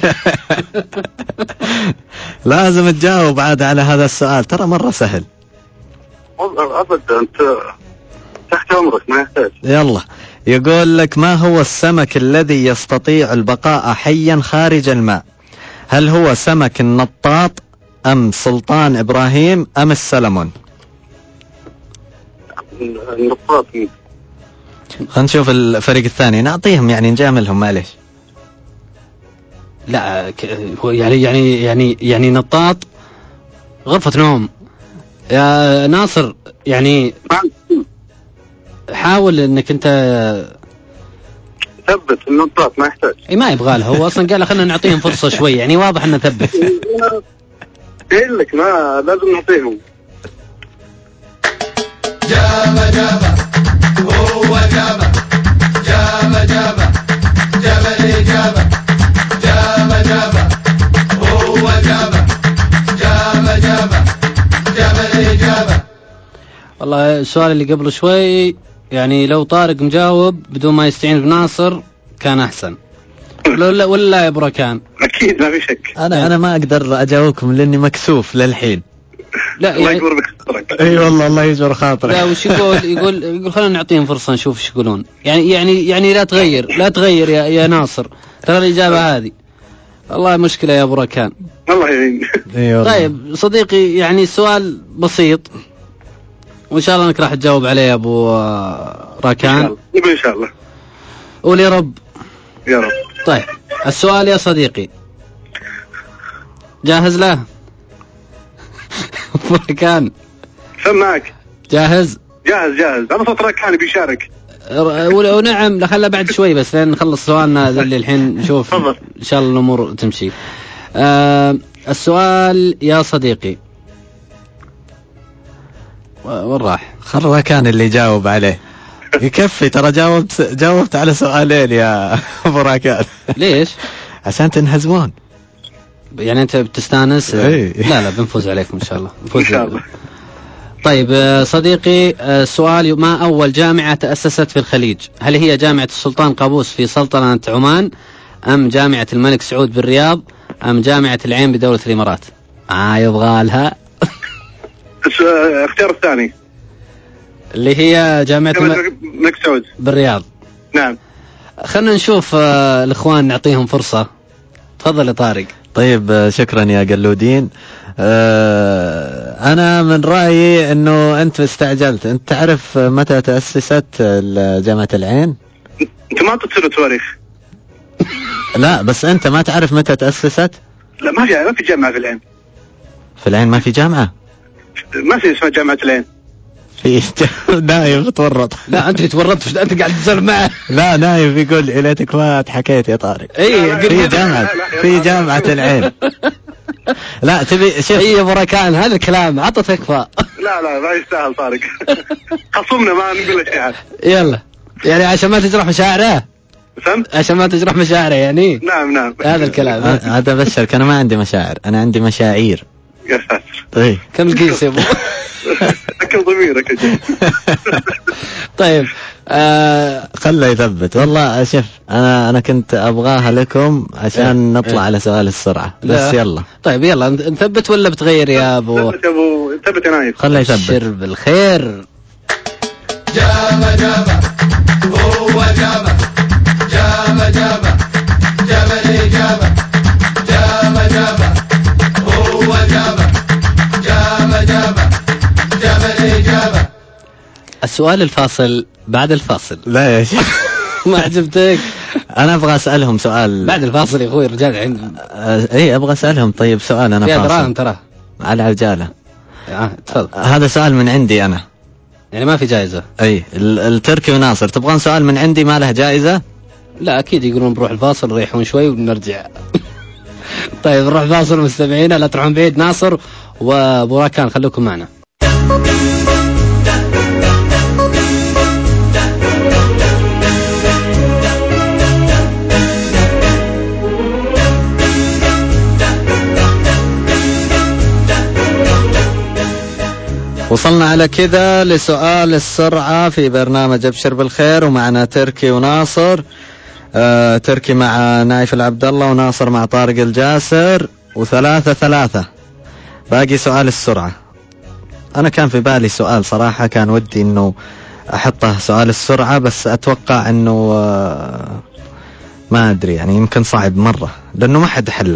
لازم تجاوب عاد على هذا السؤال، ترى مرة سهل. أبدا أنت تحت أمرك ما يحتاج. يلا يقول لك: ما هو السمك الذي يستطيع البقاء حيا خارج الماء؟ هل هو سمك النطاط أم سلطان إبراهيم أم السلمون؟ النقاط. خلينا نشوف الفريق الثاني، نعطيهم يعني نجاملهم معليش. لا هو يعني نطاط غرفة نوم يا ناصر. يعني حاول انك انت ثبت النقاط ما يحتاج. ما يبغى له، هو اصلا قال خلينا نعطيهم فرصة شوي، يعني واضح انه ثبت. قايل لك ما لازم نعطيهم. جابه جابه هو جابه جابه جابه جاب الإجابة جابه جابه هو جابه جابه جابه جاب الإجابة. والله السؤال اللي قبل شوي يعني لو طارق مجاوب بدون ما يستعين بناصر كان احسن. ولا يا بركان؟ أكيد ما في شك. أنا ما أقدر أجاوبكم لأني مكسوف للحين. لا الله يعني يكبر بخاطرك. اي والله الله يجبر خاطرك. لا وش يقول خلينا نعطيهم فرصة نشوف ايش يقولون. يعني لا تغير يا ناصر، ترى الإجابة هذه. والله مشكلة يا بركان. الله يعين. طيب صديقي، يعني السؤال بسيط وإن شاء الله أنك راح تجاوب عليه يا أبو راكان. إن شاء الله. قول يا رب. يا رب. طيب السؤال يا صديقي جاهز له؟ راكان سمعك. جاهز؟ جاهز. أنا صوت راكان بيشارك. ونعم خلها بعد شوي بس لين نخلص سؤالنا اللي الحين نشوف إن شاء الله الأمور تمشي. السؤال يا صديقي وين راح؟ خرّا كان اللي يجاوب عليه يكفي، ترى جاوبت على سؤالين يا أبو راكان. ليش؟ عشان تنهزمون. يعني أنت بتستانس؟ لا بنفوز عليكم إن شاء الله. إن شاء الله. طيب صديقي السؤال: ما أول جامعة تأسست في الخليج؟ هل هي جامعة السلطان قابوس في سلطنة عمان أم جامعة الملك سعود بالرياض أم جامعة العين بدولة الإمارات؟ يبغى لها اختيار الثاني اللي هي جامعة الملك سعود بالرياض. نعم. خلنا نشوف الإخوان نعطيهم فرصة. تفضل يا طارق. طيب شكرا يا قلودين. أنا من رأيي أنه أنت استعجلت. أنت تعرف متى تأسست جامعة العين؟ أنت ما تصير تواريخ. لا بس أنت ما تعرف متى تأسست؟ لا ما في جامعة في العين. في العين ما في جامعة؟ ما في اسمها جامعة العين. في نايف تورط. لا أنت تورطت، أنت قاعد تزر معه. لا نايف يقول إليتك ما حكيت يا طارق. في جامعة العين. لا تبي شوف يا بركان هذا الكلام عطى تكفى. لا ما يستاهل طارق. خصمنا ما نقول له شيء. يلا يعني عشان ما تجرح مشاعره. عشان ما تجرح مشاعره يعني. نعم هذا الكلام. هذا بشرك أنا ما عندي مشاعر، أنا عندي مشاعير. يا ساتر. طيب كم القيس يا ابو؟ أكل ضميرك. طيب خله يثبت. والله شوف أنا كنت أبغاها لكم عشان نطلع على سؤال السرعة بس. يلا طيب يلا نثبت ولا بتغير يا أبو؟ ثبت يا نايف. خله يثبت. شر بالخير. جابه جابه هو جابه جابه جابه جاب الإجابة السؤال الفاصل بعد الفاصل. لا يا شيخ ما عجبتك؟ أنا أبغى أسألهم سؤال بعد الفاصل يا أخوي رجال عند. إيه أبغى أسألهم. طيب سؤال أنا يا فاصل دراهم ترى على عجالة. تفضل. هذا سؤال من عندي أنا، يعني ما في جائزة. أي التركي وناصر تبغون سؤال من عندي ما له جائزة؟ لا أكيد يقولون بروح الفاصل نريحون شوي ونرجع. طيب نروح فاصل مستمعينا، لا تروحون بعيد. ناصر وبوراكان خلوكم معنا. وصلنا على كذا لسؤال السرعة في برنامج أبشر بالخير، ومعنا تركي وناصر. تركي مع نايف العبد الله، وناصر مع طارق الجاسر، و3-3. باقي سؤال السرعة. أنا كان في بالي سؤال صراحة كان ودي إنه أحطه سؤال السرعة، بس أتوقع إنه ما أدري يعني يمكن صعب مرة لأنه ما حد حله.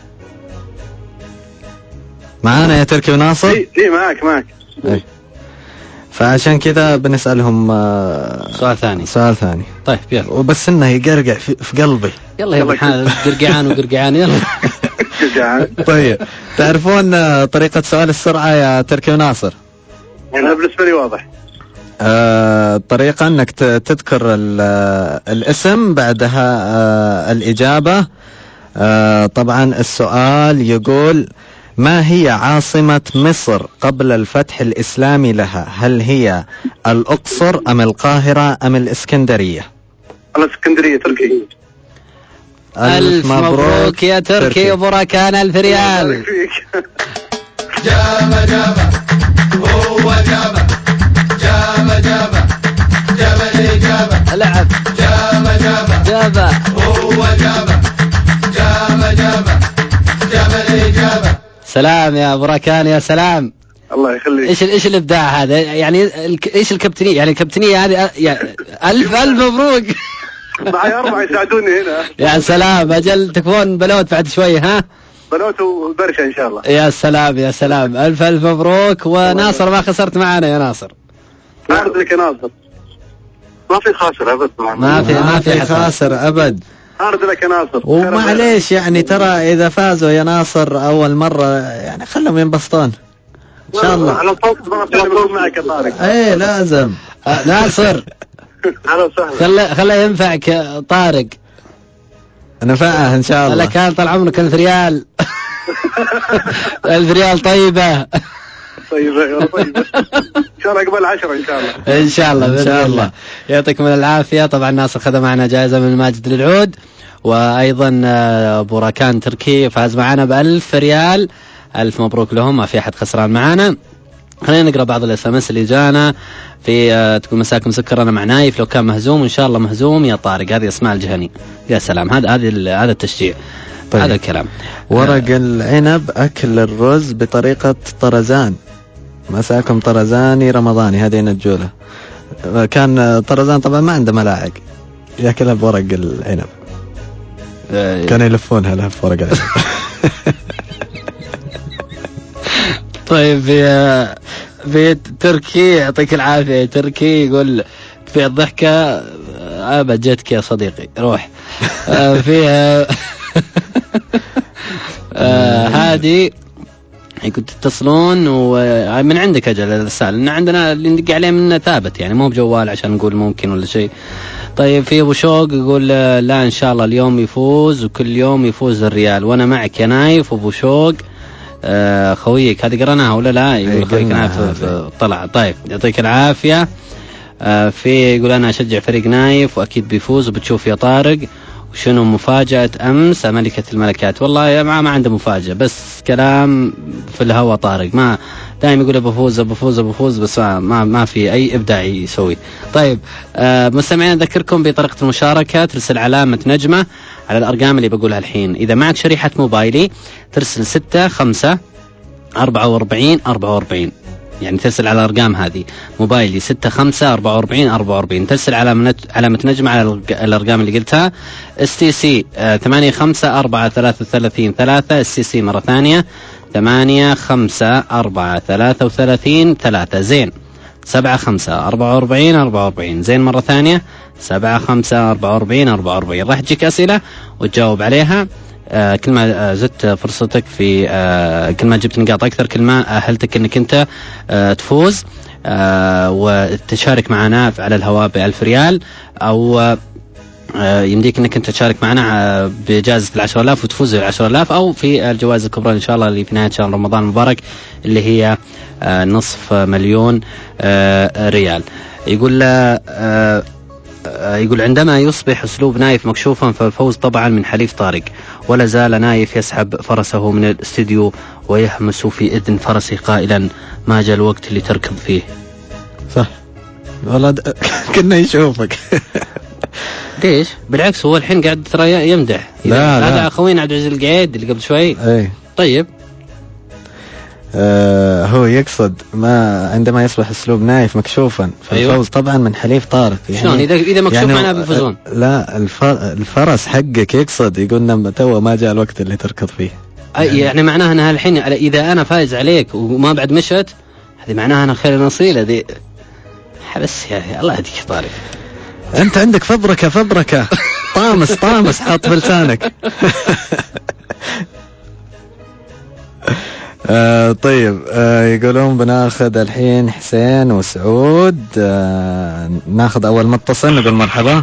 معانا يا تركي وناصر؟ إيه معك. أي. فعشان كذا بنسألهم سؤال ثاني. طيب يلا. وبس إنه يقرقع في قلبي. يلا قرقعان وقرقعان يلا. طيب تعرفون طريقة سؤال السرعة يا تركي وناصر؟ أنا بالنسبة لي واضح. الطريقة أنك تذكر الاسم بعدها الإجابة. طبعا السؤال يقول: ما هي عاصمة مصر قبل الفتح الإسلامي لها؟ هل هي الأقصر أم القاهرة أم الإسكندرية؟ الإسكندرية. تركي. ألف مبروك يا تركي وبراكان 1000 ريال. جابه هو جابه الإجابة. العب. جابه هو جابه الإجابة. سلام يا براكان يا سلام. الله يخليك. ايش الابداع هذا يعني؟ ايش الكابتنية يعني؟ الكابتنية هذه ألف مبروك. معي 4 يساعدوني هنا. يا سلام. أجل تكون بلوت بعد شوي. ها بلوت وبرشا إن شاء الله. يا سلام. ألف مبروك. وناصر ما خسرت معنا يا ناصر. عارض لك يا ناصر. ما في خاسر أبد. ما في خاسر أبد. عارض لك يا ناصر. ومعليش يعني ترى إذا فازوا يا ناصر أول مرة يعني خلهم ينبسطون إن شاء الله. على صوت بكون معك يا طارق. إيه لازم. ناصر خله ينفعك طارق. نفعه إن شاء الله. كان طال عمرك 1000 ريال. 1000 ريال طيبة. طيبة إن شاء الله قبل 10 إن شاء الله. إن شاء الله. يعطيكم العافية. طبعا ناصر خذ معنا جائزة من ماجد للعود، وأيضا بوراكان تركي فاز معنا ب1000 ريال. 1000 مبروك لهم، ما في أحد خسران معنا. خلينا نقرأ بعض الSMS اللي جانا. في تقول مساكم مسكر أنا مع نايف، لو كان مهزوم إن شاء الله مهزوم يا طارق. هذه أسماء الجهني. يا سلام. هذا التشجيع. طيب. هذا الكلام. ورق العنب أكل الرز بطريقة طرزان. مساكم طرزاني رمضاني. هذه نجولة. كان طرزان طبعا ما عنده ملاعق يأكلها بورق العنب. كانوا يلفونها لها بورق العنب. طيب في تركي يعطيك العافية. تركي يقول في الضحكة أبد جتك يا صديقي روح. فيها هادي كنت تتصلون ومن عندك أجل الرسالة، إن عندنا اللي ندق عليه منه ثابت يعني مو بجوال عشان نقول ممكن ولا شيء. طيب في أبو شوق يقول لا إن شاء الله اليوم يفوز وكل يوم يفوز الريال، وأنا معك يا نايف. أبو شوق خويك هذه قرناها ولا لا؟ يقول خويك نايف طلع. طيب يعطيك العافية. في يقول أنا أشجع فريق نايف وأكيد بيفوز، وبتشوف يا طارق وشنو مفاجأة أمس ملكة الملكات. والله يا ما عنده مفاجأة، بس كلام في الهواء. طارق ما دائما يقول بفوز بس ما في أي إبداع يسوي. طيب مستمعين أذكركم بطريقة المشاركة. ترسل علامة نجمة على الأرقام اللي بقولها الحين. إذا معك شريحة موبايلي ترسل 6 5 44 44، يعني ترسل على الأرقام هذه موبايلي 6 5 44 44. ترسل علامة نجمة على الأرقام اللي قلتها. STC 8 5 4 33 3. STC مرة ثانية 8 5 4 33 3. زين 75 زين مرة ثانية 75 راح تجيك أسئلة وتجاوب عليها. كل ما زدت فرصتك في كل ما جبت نقاط أكثر كل ما أهلتك أنك أنت تفوز وتشارك معنا على الهواء ب1000 ريال، أو يمديك أنك أنت تشارك معنا بجائزة 10,000 وتفوز 10,000، أو في الجوائز الكبرى إن شاء الله اللي في نهاية شهر رمضان المبارك اللي هي 500,000 ريال. يقول عندما يصبح أسلوب نايف مكشوفا فالفوز طبعا من حليف طارق، ولا زال نايف يسحب فرسه من الاستديو ويهمس في إذن فرسه قائلا ما جاء الوقت اللي تركض فيه. صح والله كنا يشوفك. ليش؟ بالعكس هو الحين قاعد ترى يمدح. لا هذا أخوين عبد العزيز القعيد اللي قبل شوي. أي. طيب هو يقصد ما عندما يصبح أسلوب نايف مكشوفا فالفوز طبعا من حليف طارق. يعني شلون إذا مكشوف يعني معنا بيفوزون؟ لا الفرس حقك يقصد يقولنا تو ما جاء الوقت اللي تركض فيه. يعني معناها أنها الحين إذا أنا فايز عليك وما بعد مشت هذه معناها أنا خير نصيلة دي. بس يا الله يهديك طارق، أنت عندك فبركة طامس حاط في لسانك. طيب يقولون بناخذ الحين حسين وسعود. ناخذ أول متصل نقول مرحبا.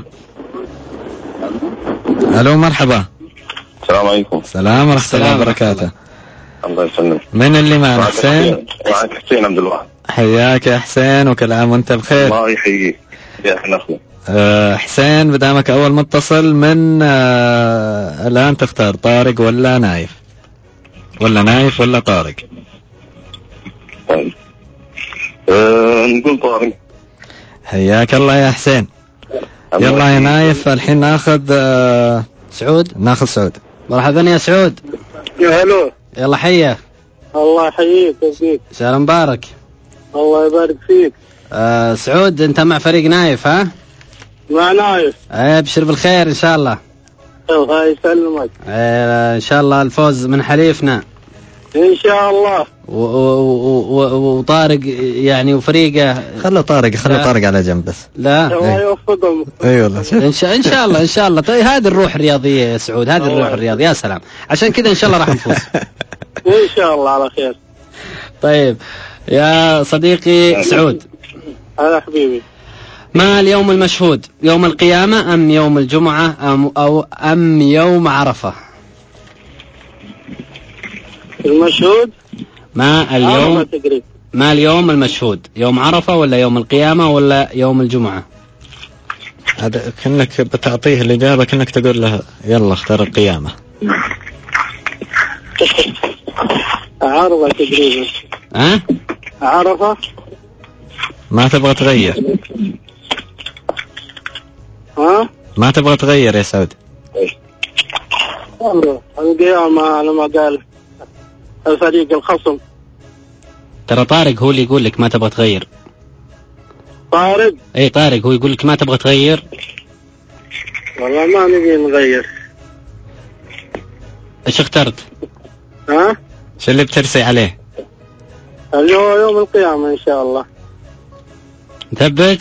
ألو مرحبا. السلام عليكم. السلام ورحمة الله وبركاته. الله يسلمك. من اللي معنا؟ حسين. معك حسين عبد الواحد. حياك يا حسين وكل عام وانت بخير. الله يحييك يا أخي. حسين بدامك أول متصل من الآن تختار طارق ولا نايف ولا طارق؟ طيب نقول طارق. حياك الله يا حسين. يلا يا نايف الحين ناخذ سعود. ناخذ سعود. مرحبا يا سعود. يا هلو. يلا حيا. الله يحييك ويبارك. شهر مبارك. الله يبارك فيك. سعود انت مع فريق نايف ها؟ مع نايف. ابشر بالخير ان شاء الله. الله يسلمك. ان شاء الله الفوز من حليفنا ان شاء الله. وطارق يعني وفريقه. خلوا طارق على جنب بس. لا الله يوفقهم. اي والله ان شاء الله. طيب هذه الروح الرياضيه يا سعود، هذه الروح الرياضيه. يا سلام، عشان كذا ان شاء الله راح نفوز. ان شاء الله على خير. طيب يا صديقي سعود. هلا حبيبي. ما اليوم المشهود؟ يوم القيامة أم يوم الجمعة أم يوم عرفة؟ المشهود ما اليوم المشهود؟ يوم عرفة ولا يوم القيامة ولا يوم الجمعة؟ هذا كأنك بتعطيه الإجابة كأنك تقول له يلا اختار القيامة. عرفة تقريبا. عرفة. ما تبغى تغير؟ ما تبغى تغير يا سعود؟ القيامة على ما قال الفريق الخصم. ترى طارق هو اللي يقول لك ما تبغى تغير. طارق؟ اي طارق هو يقول لك ما تبغى تغير. والله ما نبي نغير. ايش اخترت؟ شو اللي بترسي عليه؟ اللي هو يوم القيامة ان شاء الله. ثبت.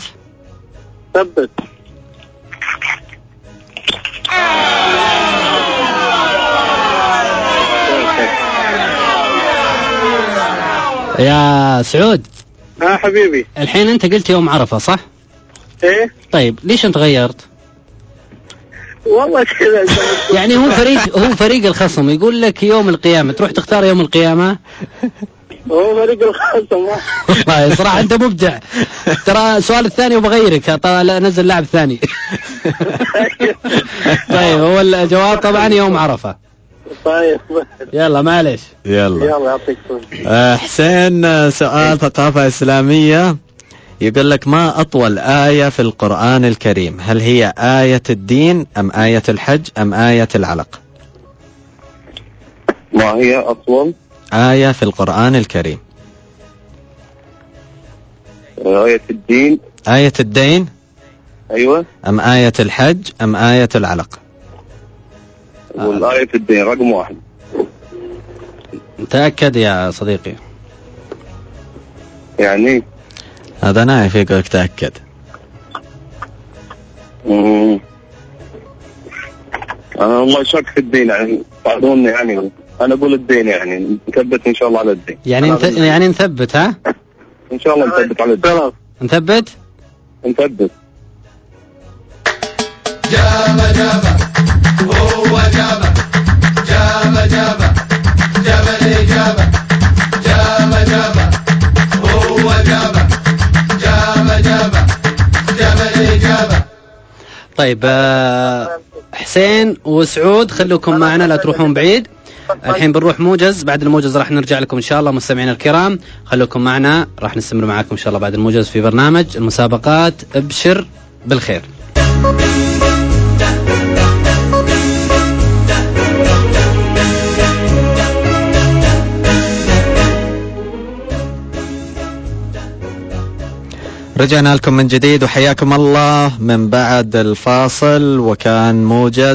يا سعود. حبيبي. الحين انت قلت يوم عرفة صح؟ ايه. طيب ليش انت غيرت؟ والله كذا. يعني هو فريق الخصم يقول لك يوم القيامة تروح تختار يوم القيامة. هو فريق الخصم. والله صراحة انت مبدع. ترى السؤال الثاني وبغيرك نزل لاعب ثاني. طيب هو الجواب طبعا يوم عرفة. طيب يلا معلش. يلا يعطيك حسين سؤال ثقافة إسلامية. يقول لك ما أطول آية في القرآن الكريم؟ هل هي آية الدين أم آية الحج أم آية العلق؟ ما هي أطول آية في القرآن الكريم؟ آية الدين. آية الدين. أيوة. أم آية الحج أم آية العلق؟ والآية الدين رقم 1. تأكد يا صديقي. يعني هذا نايف يقولك تأكد. أنا والله شك في الدين يعني، ساعدوني يعني. أنا أقول الدين يعني، نثبت إن شاء الله على الدين. يعني نثبت ها؟ إن شاء الله نثبت على الدين. نثبت. جابه جابه هو جابه جابه جابه جاب الإجابة جابه جابه هو جابه جابه جابه جاب الإجابة. طيب حسين وسعود خلوكم معنا لا تروحون بعيد. الحين بنروح موجز، بعد الموجز راح نرجع لكم إن شاء الله مستمعينا الكرام. خلوكم معنا، راح نستمر معكم إن شاء الله بعد الموجز في برنامج المسابقات. ابشر بالخير. رجعنا لكم من جديد وحياكم الله من بعد الفاصل، وكان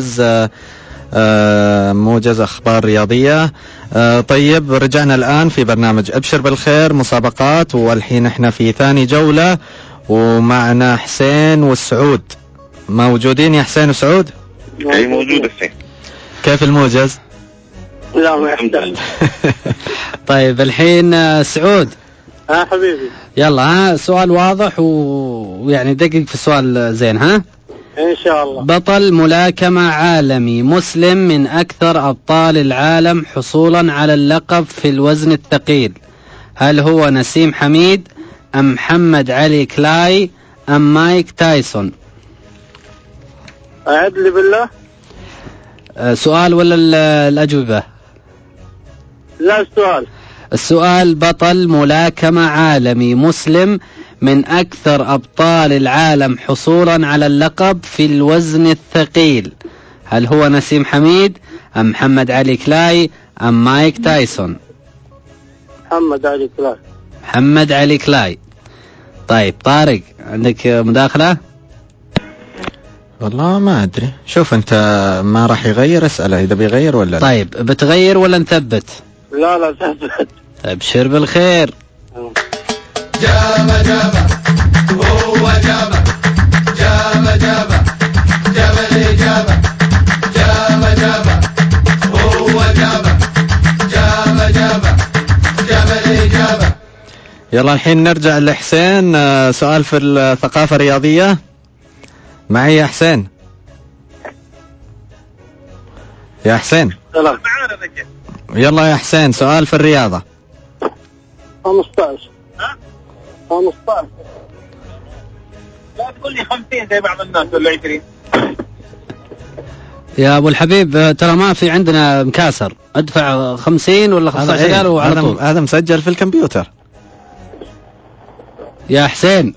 موجز أخبار رياضية. طيب رجعنا الآن في برنامج أبشر بالخير مسابقات، والحين احنا في ثاني جولة ومعنا حسين والسعود. موجودين يا حسين وسعود؟ أي موجود حسين. كيف الموجز؟ لا ما يحتاج. طيب الحين سعود. حبيبي. يلا سؤال واضح ويعني دقق في السؤال زين ها؟ إن شاء الله. بطل ملاكمة عالمي مسلم من أكثر أبطال العالم حصولا على اللقب في الوزن الثقيل، هل هو نسيم حميد أم محمد علي كلاي أم مايك تايسون؟ أعد لي بالله. سؤال ولا الأجوبة؟ لا السؤال بطل ملاكمة عالمي مسلم من أكثر أبطال العالم حصولا على اللقب في الوزن الثقيل، هل هو نسيم حميد أم محمد علي كلاي أم مايك تايسون؟ محمد علي كلاي. طيب طارق عندك مداخلة؟ والله ما أدري، شوف أنت ما راح يغير اسأله إذا بيغير ولا لا. طيب بتغير ولا نثبت؟ لا ثبت. ابشر بالخير. جابه جابه هو جابه جابه جابه جاب الإجابة جابه جابه هو جابه جابه جابه جاب الإجابة. يلا الحين نرجع لحسين. سؤال في الثقافة الرياضية معي يا حسين. يا حسين يلا يا حسين، سؤال في الرياضة. 15. لا تقول لي 50 زي بعض الناس ولا 20. يا أبو الحبيب ترى ما في عندنا مكاسر، أدفع 50 ولا 15 ريال وعلى طول. هذا مسجل في الكمبيوتر يا حسين.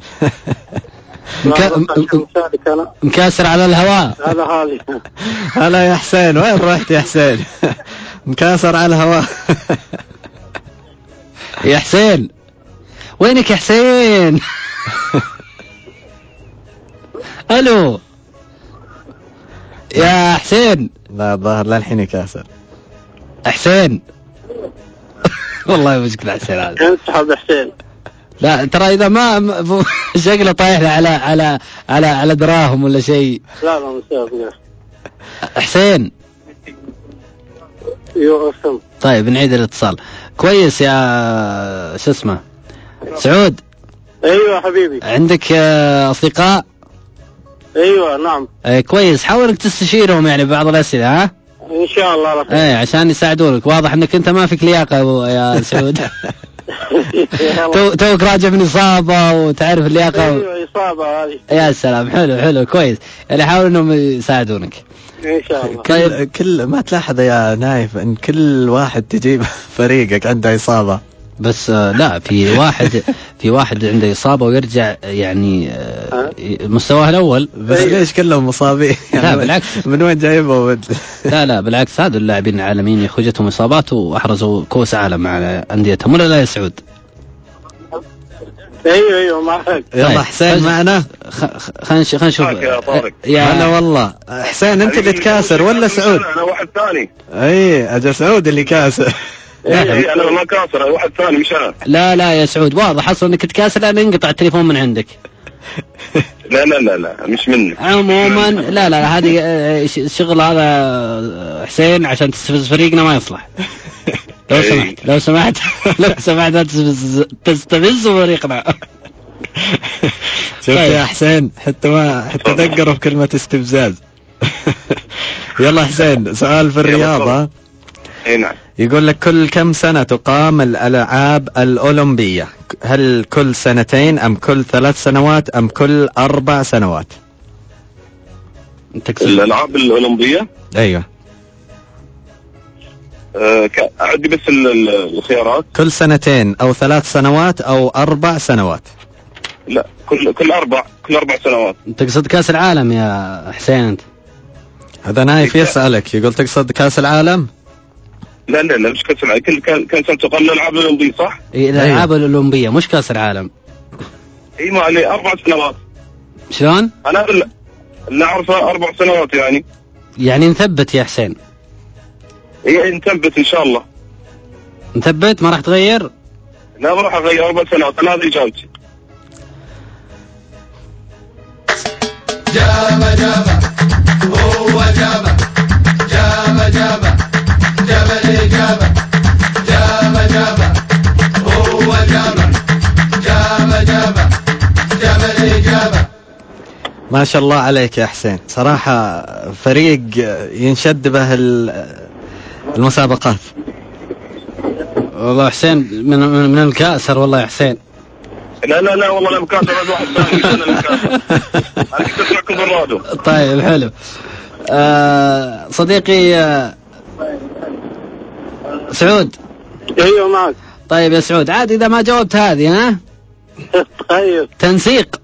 مكاسر على الهواء. هلا يا حسين، وين رحت يا حسين؟ مكاسر على الهواء. يا حسين وينك يا حسين؟ الو يا حسين. لا الظاهر للحين يكاسر حسين. والله مشكلة حسين هذا. انسحب حسين. لا ترى اذا ما شكله طايح على دراهم ولا شيء. لا مسافر حسين. طيب نعيد الاتصال. كويس يا شو اسمه سعود. ايوه حبيبي. عندك اصدقاء؟ ايوه نعم. كويس، حاول انك تستشيرهم يعني بعض الاسئله ها. ان شاء الله. عشان يساعدونك. واضح انك انت ما فيك لياقه يا سعود. توك راجع من إصابة وتعرف اللياقة. ايوه إصابة هذه. يا سلام، حلو كويس، يعني حاولوا انهم يساعدونك ان شاء الله. كل ما تلاحظ يا نايف ان كل واحد تجيب فريقك عنده إصابة، بس لا في واحد عنده إصابة ويرجع يعني مستواه الأول. بس ليش كلهم مصابين؟ يعني لا بالعكس. من وين جايبه؟ لا بالعكس، هذا اللاعبين العالميين يخرجتهم إصابات وأحرزوا كؤوس عالم مع أنديتهم، ولا لا يا سعود؟ ايوه معك. يلا حسين معنا. خلينا نشوف يا هلا والله. حسين انت اللي تكاسر ولا سعود؟ انا واحد ثاني. اي اجل سعود اللي كاسر. إيه أنا ما كاسر، واحد ثاني مش أنا. لا يا سعود واضح أصلا إنك تكاسر لأن انقطع التليفون من عندك. لا مش مني عموما لا هذه الشغل هذا حسين عشان تستفز فريقنا ما يصلح. لو سمحت لا تستفز فريقنا. شفت يا حسين حتى دقروا بكلمة استفزاز. يلا حسين، سؤال في الرياضة. نعم. يقول لك كل كم سنة تقام الألعاب الأولمبية؟ هل كل سنتين أم كل 3 سنوات أم كل 4 سنوات؟ الألعاب الأولمبية؟ أيوة. أعدي بس الخيارات. كل سنتين أو 3 سنوات أو 4 سنوات؟ لا كل 4 سنوات. تقصد كأس العالم يا حسين أنت؟ هذا نايف يسألك، يقول تقصد كأس العالم؟ لا مش كأس العالم، كل سنة تقام الألعاب الأولمبية صح؟ الألعاب الأولمبية مش كأس العالم. ما عليه 4 سنوات. شلون؟ أنا اللي أعرفه 4 سنوات يعني نثبت يا حسين. نثبت إن شاء الله. نثبت ما راح تغير؟ لا ما راح أغير 4 سنوات، أنا هذه إجابتي. جابه هو جابه الإجابة. جابه هو جابه الإجابة. ما شاء الله عليك يا حسين، صراحة فريق ينشد به المسابقات. والله حسين من الكاسر والله يا حسين. لا والله أنا مكاسر، هذا واحد ثاني أنا الكاسر. أنا كنت أسمعكم بالراديو. طيب حلو. صديقي سعود. ايوه معك. طيب يا سعود، عاد إذا ما جاوبت هذه ها طيب تنسيق.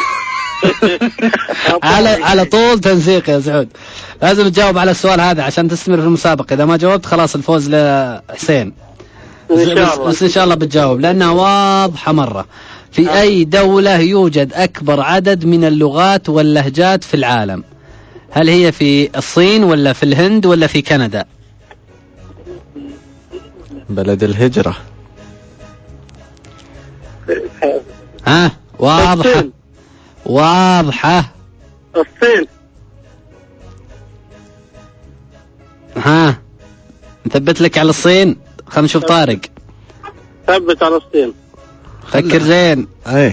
على طول تنسيق يا سعود. لازم تجاوب على السؤال هذا عشان تستمر في المسابقة. إذا ما جاوبت خلاص الفوز لحسين. بس إن شاء الله بتجاوب لأنها واضحة مرة. في أي دولة يوجد أكبر عدد من اللغات واللهجات في العالم؟ هل هي في الصين ولا في الهند ولا في كندا؟ بلد الهجرة. واضحة. الصين. نثبت لك على الصين. خلنا نشوف طارق. ثبت على الصين. فكر زين. اي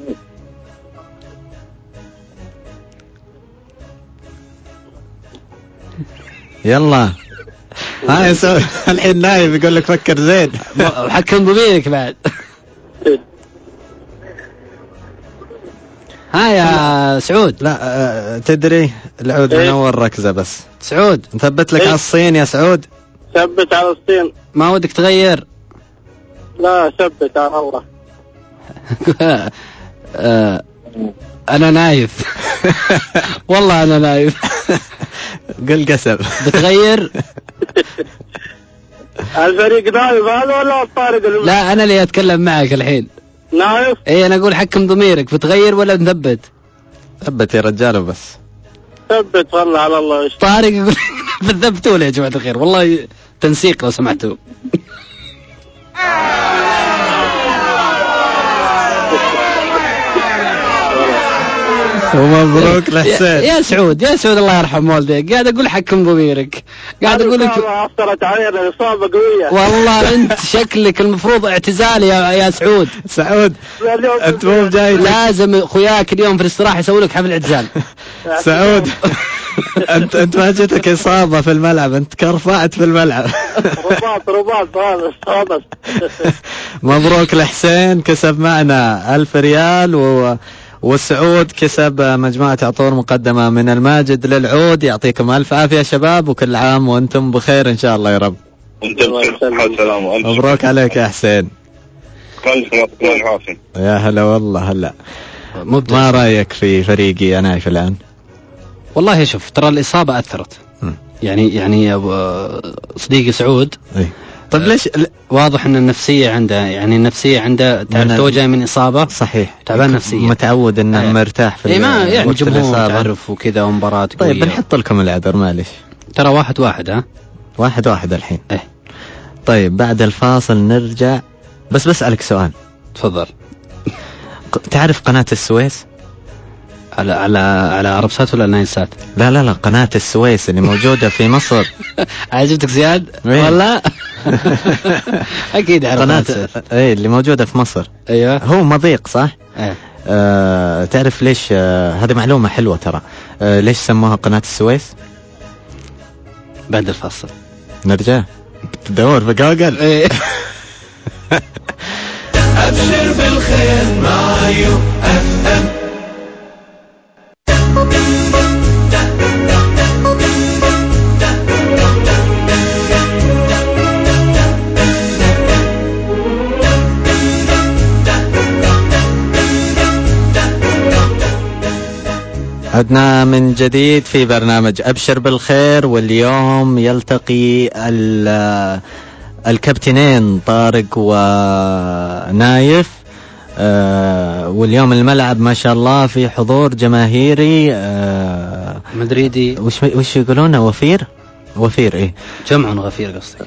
يلا. يا سعود الحين نايم يقول لك فكر زين. حكم ضميرك بعد. يا سعود. لا تدري العود منور ركزة بس. سعود نثبت لك على الصين يا سعود. ثبت على الصين. ما ودك تغير؟ لا ثبت على الله. أنا نايف. والله أنا نايف. قل قسم. بتغير؟ الفريق نايف هذا ولا الطارق؟ لا أنا اللي أتكلم معك الحين. نايف؟ إيه أنا أقول حكم ضميرك. بتغير ولا نثبت؟ ثبت يا رجال بس. ثبت والله على الله. طارق يقول بتثبتوا لي يا جماعة الخير والله تنسيق لو سمحتوا. ومبروك لحسين. يا سعود الله يرحم والديك. قاعد اقول حكم ضميرك. قاعد اقول لك اثرت علينا اصابه قويه. والله انت شكلك المفروض اعتزال يا سعود. انت مو جاي. لازم اخوياك اليوم في الاستراحه يسوي لك حفل اعتزال. سعود انت ما جتك اصابه في الملعب، انت كرفعت في الملعب. رباط هذا. مبروك لحسين، كسب معنا 1000 ريال والسعود كسب مجموعة عطور مقدمة من الماجد للعود. يعطيكم ألف عافية شباب، وكل عام وأنتم بخير إن شاء الله يا رب. مبروك عليك يا حسين. يا هلا والله هلا. ما رأيك في فريقي أنا في الآن؟ والله شوف ترى الإصابة أثرت. يعني صديقي سعود. طيب ليش واضح ان النفسيه عنده تعرف توجه من اصابه. صحيح تعبان نفسيا، متعود انه مرتاح في ما يعني جمهور تعرف وكذا ومباراه. طيب بنحط لكم العذر معلش. ترى 1-1 1-1 الحين. طيب بعد الفاصل نرجع. بس بسألك سؤال. تفضل. تعرف قناة السويس؟ على عرب سات ولا نايل سات؟ لا قناة السويس اللي موجودة في مصر. عجبتك زياد والله. أكيد عرب قناة اللي موجودة في مصر. أيوة. هو مضيق صح؟ تعرف ليش؟ هذه معلومة حلوة ترى. ليش سموها قناة السويس؟ بعد الفاصل نرجع. تدور بجوجل. أبشر بالخير مع يو اف ام. عدنا من جديد في برنامج أبشر بالخير، واليوم يلتقي الكابتنين طارق ونايف. واليوم الملعب ما شاء الله في حضور جماهيري مدريدي. وش يقولون؟ وفير ايه، جمع غفير قصدك؟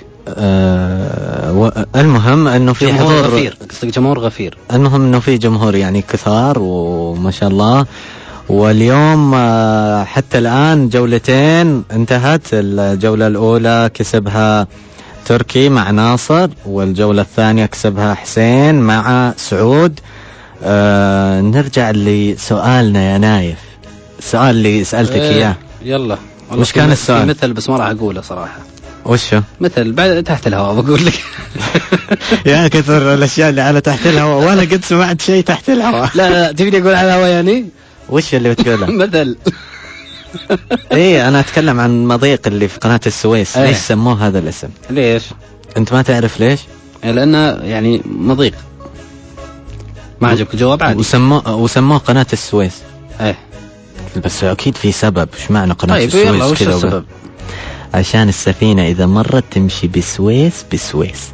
المهم انه في حضور غفير، قصدك جمهور غفير. المهم انه في جمهور يعني كثار وما شاء الله. واليوم حتى الآن جولتين انتهت. الجولة الأولى كسبها تركي مع ناصر، والجولة الثانية كسبها حسين مع سعود. نرجع لسؤالنا يا نايف، السؤال اللي سألتك إياه. يلا. وش كان السؤال؟ مثل بس ما راح أقوله صراحة. وشو؟ مثل بعد تحت الهواء بقول لك. يا كثر الأشياء اللي على تحت الهواء، وأنا قد سمعت شيء تحت الهواء. لا تبيني أقول على الهواء يعني؟ وش اللي بتقوله؟ مثل. ايه انا اتكلم عن مضيق اللي في قناة السويس. ليش سموه هذا الاسم؟ ليش؟ انت ما تعرف ليش؟ لانه يعني مضيق. ما عجبك الجواب عادي. وسموه قناة السويس. ايه بس اكيد في سبب. ايش معنى قناة طيب السويس؟ وش السبب؟ عشان السفينة اذا مرت تمشي بسويس.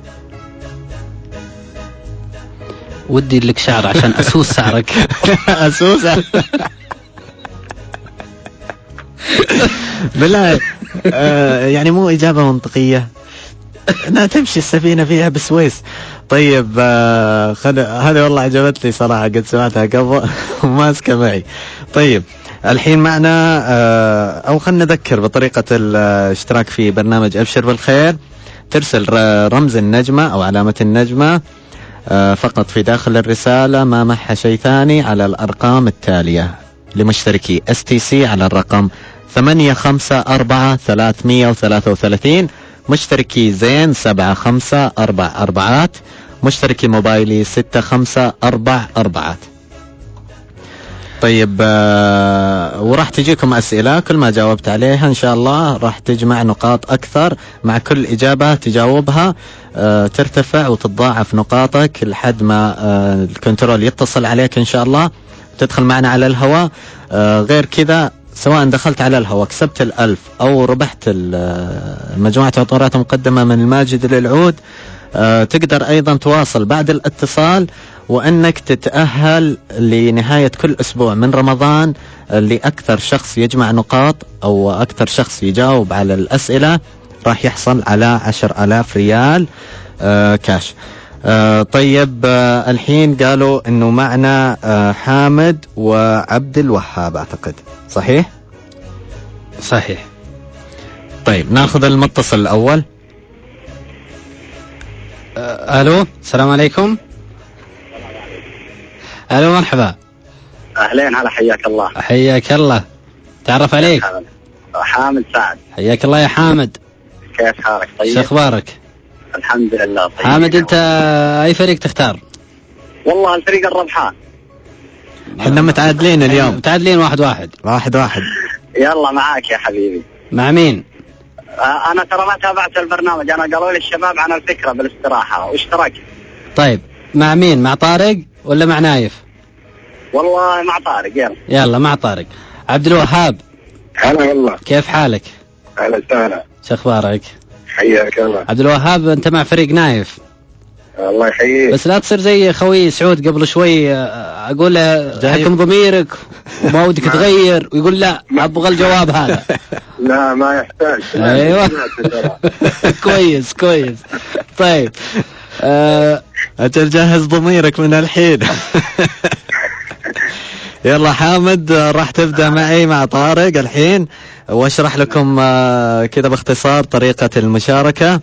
ودي لك شعر عشان اسوس سعرك. اسوس بالله. يعني مو إجابة منطقية أنها تمشي السفينة فيها بسويس. طيب هذه والله عجبتني صراحة، قد سمعتها قبل وماسكة معي. طيب الحين معنا أو خلنا نذكر بطريقة الاشتراك في برنامج أبشر بالخير. ترسل رمز النجمة أو علامة النجمة فقط في داخل الرسالة، ما معها شيء ثاني، على الأرقام التالية لمشتركي STC على الرقم 854333، مشتركي زين 7544، مشتركي موبايلي 6544. طيب وراح تجيكم أسئلة، كل ما جاوبت عليها إن شاء الله راح تجمع نقاط أكثر. مع كل إجابة تجاوبها ترتفع وتتضاعف نقاطك لحد ما الكنترول يتصل عليك إن شاء الله، تدخل معنا على الهواء. غير كذا سواء دخلت على الهواء كسبت 1000 أو ربحت مجموعة عطورات مقدمة من الماجد للعود، تقدر أيضا تواصل بعد الاتصال وأنك تتأهل لنهاية كل أسبوع من رمضان لأكثر شخص يجمع نقاط أو أكثر شخص يجاوب على الأسئلة راح يحصل على 10,000 ريال كاش. طيب الحين قالوا انه معنا حامد وعبد الوهاب، اعتقد صحيح؟ صحيح. طيب ناخذ المتصل الاول. الو السلام عليكم. الو مرحبا. اهلين، هلا حياك الله. حياك الله، تعرف عليك؟ حامد سعد. حياك الله يا حامد، كيف حالك؟ طيب شو اخبارك؟ الحمد لله طيب. حامد انت اي فريق تختار؟ والله الفريق الربحان. احنا متعادلين اليوم، متعادلين 1-1. 1-1. يلا معاك يا حبيبي. مع مين؟ انا ترى ما تابعت البرنامج، انا قالوا لي الشباب عن الفكرة بالاستراحة واشتركت. طيب مع مين؟ مع طارق ولا مع نايف؟ والله مع طارق. يلا مع طارق. عبد الوهاب. هلا والله. كيف حالك؟ هلا وسهلا. شو اخبارك؟ حياك الله. عبد الوهاب انت مع فريق نايف. الله يحييك. بس لا تصير زي خوي سعود قبل شوي، اقول له حكم ضميرك وما ودك تغير، ويقول لا ابغى الجواب هذا. لا ما يحتاج. ايوه. كويس. طيب أجل جهز ضميرك من الحين. يلا حامد، راح تبدأ معي مع طارق الحين، واشرح لكم كذا باختصار طريقة المشاركة.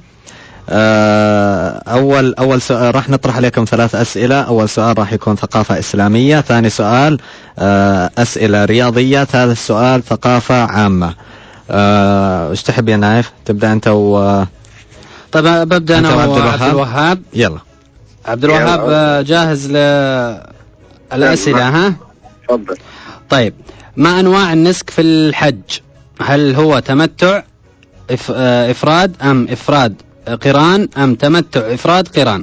أول سؤال راح نطرح عليكم 3 أسئلة. أول سؤال راح يكون ثقافة إسلامية، ثاني سؤال أسئلة رياضية، ثالث سؤال ثقافة عامة. ايش تحب يا نايف؟ تبدأ أنت طيب ببدأ أنا وعبد الوهاب. يلا عبد الوهاب جاهز للأسئلة؟ ها تفضل. طيب، ما أنواع النسك في الحج؟ هل هو تمتع إفراد أم إفراد قران أم تمتع إفراد قران؟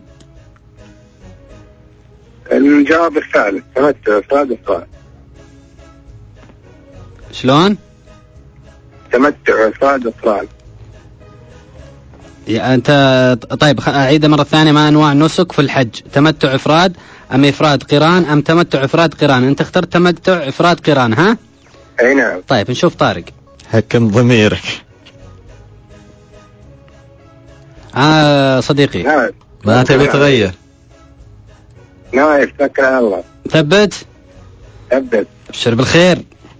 الجواب الثالث، تمتع إفراد إفراد. شلون؟ تمتع إفراد إفراد. أنت طيب أعيد مرة ثانية. ما أنواع النسك في الحج؟ تمتع إفراد أم إفراد قران أم تمتع إفراد قران؟ أنت اخترت تمتع إفراد قران. ها؟ أي نعم. طيب نشوف طارق. حكم ضميرك. صديقي نعم. ما تبي تغير؟ نايف توكل على الله. ثبت. ابشر بالخير.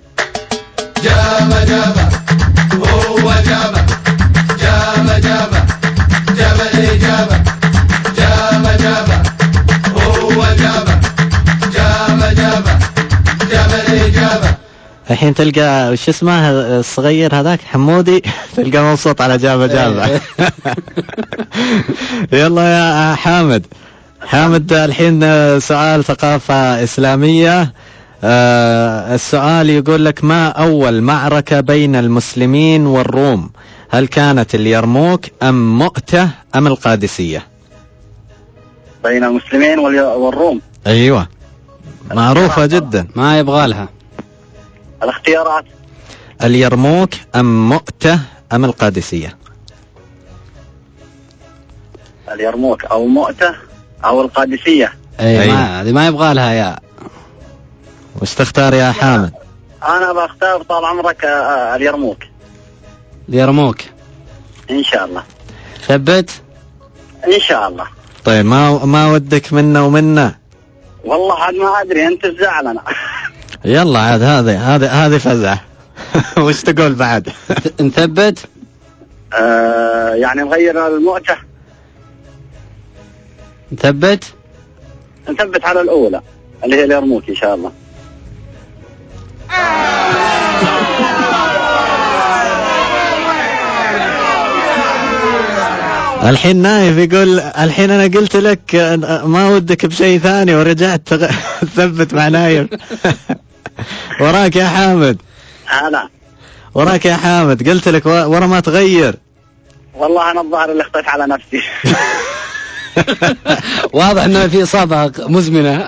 جابه جابه هو جابه، جابه جابه جاب الإجابة، جابه جابه هو جابه، جابه جابه جاب الإجابة. الحين تلقى وش اسمه الصغير هذاك حمودي، تلقى مبسوط على جابه. يلا يا حامد الحين سؤال ثقافة إسلامية. السؤال يقول لك: ما أول معركة بين المسلمين والروم؟ هل كانت اليرموك أم مؤتة أم القادسية؟ بين المسلمين والروم. أيوة، معروفة جدا، ما يبغى لها. الاختيارات: اليرموك أم مؤتة أم القادسية؟ اليرموك أو مؤتة أو القادسية. أيوة. هذه ما يبغى لها. يا وش تختار يا حامد؟ أنا بختار طال عمرك اليرموك إن شاء الله. ثبت إن شاء الله. طيب ما ودك منا؟ والله عاد ما أدري، أنت الزعلنا. يلا عاد هذه فزعة. وش تقول بعد؟ نثبت؟ يعني نغير المؤتة. نثبت على الأولى اللي هي اليرموك إن شاء الله. الحين نايف يقول الحين أنا قلت لك ما ودك بشيء ثاني ورجعت تثبت مع نايف. وراك يا حامد. لا وراك يا حامد، قلت لك ورا ما تغير. والله أنا الظاهر اللي اخترت على نفسي. واضح انه في إصابة مزمنة.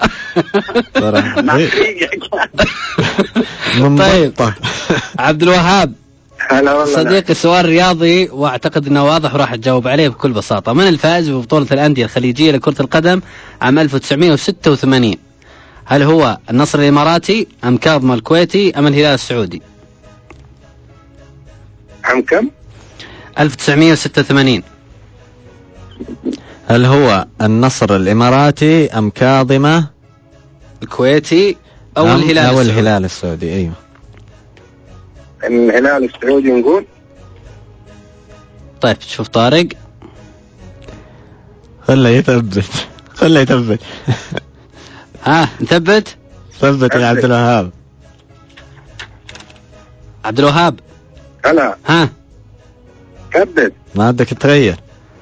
طيب عبد الوهاب صديقي، سؤال رياضي واعتقد انه واضح وراح تجاوب عليه بكل بساطة. من الفائز ببطولة الأندية الخليجية لكرة القدم عام 1986؟ هل هو النصر الإماراتي أم كاظم الكويتي أم الهلال السعودي؟ عام كم؟ 1986. هل هو النصر الإماراتي أم كاظمة الكويتي أو الهلال السعودي؟ أيوة، الهلال السعودي نقول. طيب شوف طارق. خله يثبت. ها نثبت؟ ثبت يا عبد الوهاب. عبد الوهاب هلا. ها ثبت. ما بدك تغير؟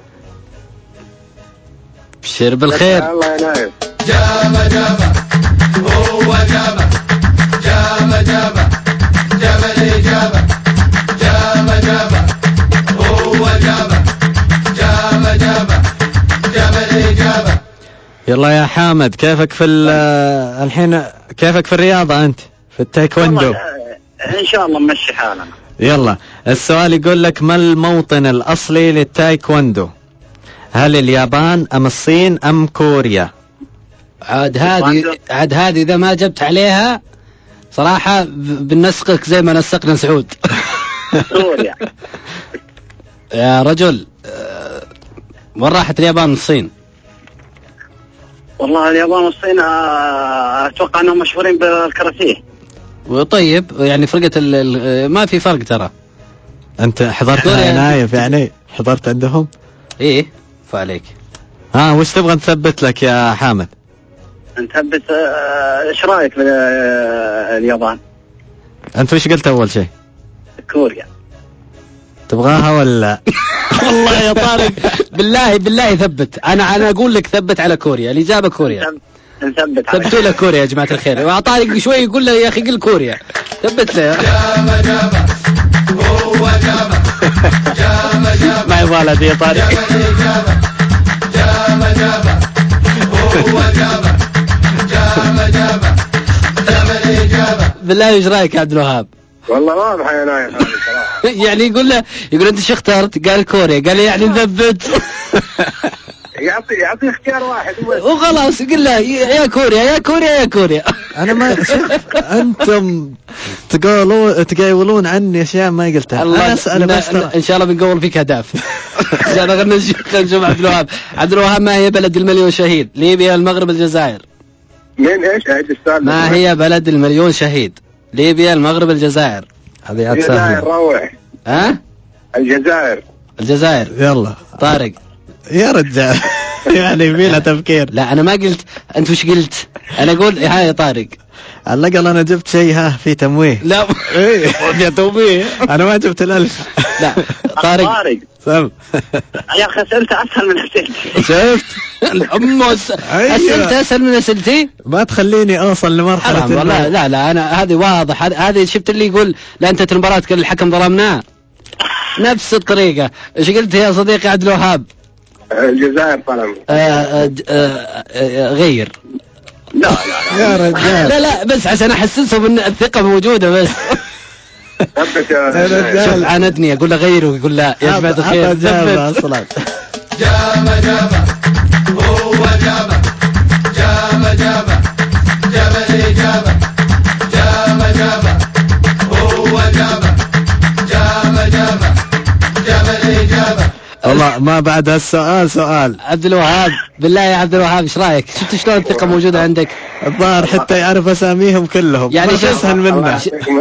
بشر بالخير. الله يا نايف. جابه جابه هو جابه، جابه جابه جاب الإجابة، جابه جابه هو جابه، جابه جابه جاب الإجابة. يلا يا حامد، كيفك في الحين؟ كيفك في الرياضة أنت؟ في التايكوندو؟ إن شاء الله نمشي حالنا. يلا السؤال يقول لك: ما الموطن الأصلي للتايكوندو؟ هل اليابان أم الصين أم كوريا؟ عاد هذه إذا ما جبت عليها صراحة بنسقك زي ما نسقنا سعود. سوريا. يا رجل وين راحت اليابان والصين؟ والله اليابان والصين اتوقع انهم مشهورين بالكاراتيه. وطيب يعني فرقة ما في فرق ترى. انت حضرت نايف يعني حضرت عندهم؟ ايه فعليك. وش تبغى نثبت لك يا حامد؟ نثبت ايش رايك باليابان؟ انت وش قلت اول شيء؟ كوريا. تبغاها ولا؟ والله يا طارق بالله ثبت. انا اقول لك ثبت على كوريا. الاجابه كوريا. نثبت ثبتوا له كوريا يا جماعه الخير. وطارق شوي يقول له يا اخي قل كوريا. ثبت له. جابه هو جابه ما يبغى دي يا طارق. جابه هو جابه الإجابة. بالله ايش رايك يا عبد الوهاب؟ والله واضح يا نايف هذه صراحة. يعني يقول انت شو اخترت؟ قال كوريا. قال يعني نثبت. يعطي اختيار واحد وخلاص قل له يا كوريا يا كوريا يا كوريا. انا ما انتم تقولون عني اشياء ما قلتها. انا اسال بس ان شاء الله بنقول فيك اهداف. ان شاء الله نشوف عبد الوهاب. عبد الوهاب، ما هي بلد المليون شهيد؟ ليبيا، المغرب، الجزائر؟ من ايش؟ ما هي بلد المليون شهيد؟ ليبيا، المغرب، الجزائر؟ هذه الجزائر. روح. الجزائر. يلا طارق يا رجال. يعني فينا تفكير. لا انا ما قلت. انت وش قلت؟ انا اقول هاي يا طارق. على الأقل أنا جبت شيء في تمويه. لا يا توميه. أنا ما جبت الألف. لا طارق سم. يا أخي أسئلته أسهل من أسئلتي. شفت؟ أسئلته أسهل من أسئلتي. ما تخليني أوصل لمرحلة. والله لا أنا هذه واضح. هذه شفت اللي يقول لا أنت المباراة كل الحكم ظلمناه. نفس الطريقة. إيش قلت يا صديقي عبد الوهاب؟ الجزائر طالما. غير. لا يا رجال. لا بس عشان احسسهم ان الثقة موجودة بس. شوف عاندني اقول له غيره يقول لا يا جماعة الخير. جابه اصلا. جابه هو جابه الإجابة. جابه هو جابه الإجابة. والله ما بعد هالسؤال سؤال. عبد الوهاب بالله يا عبد الوهاب ايش رايك؟ شفت شلون الثقة موجودة عندك؟ الظاهر حتى يعرف اساميهم كلهم. يعني شو اسهل منه.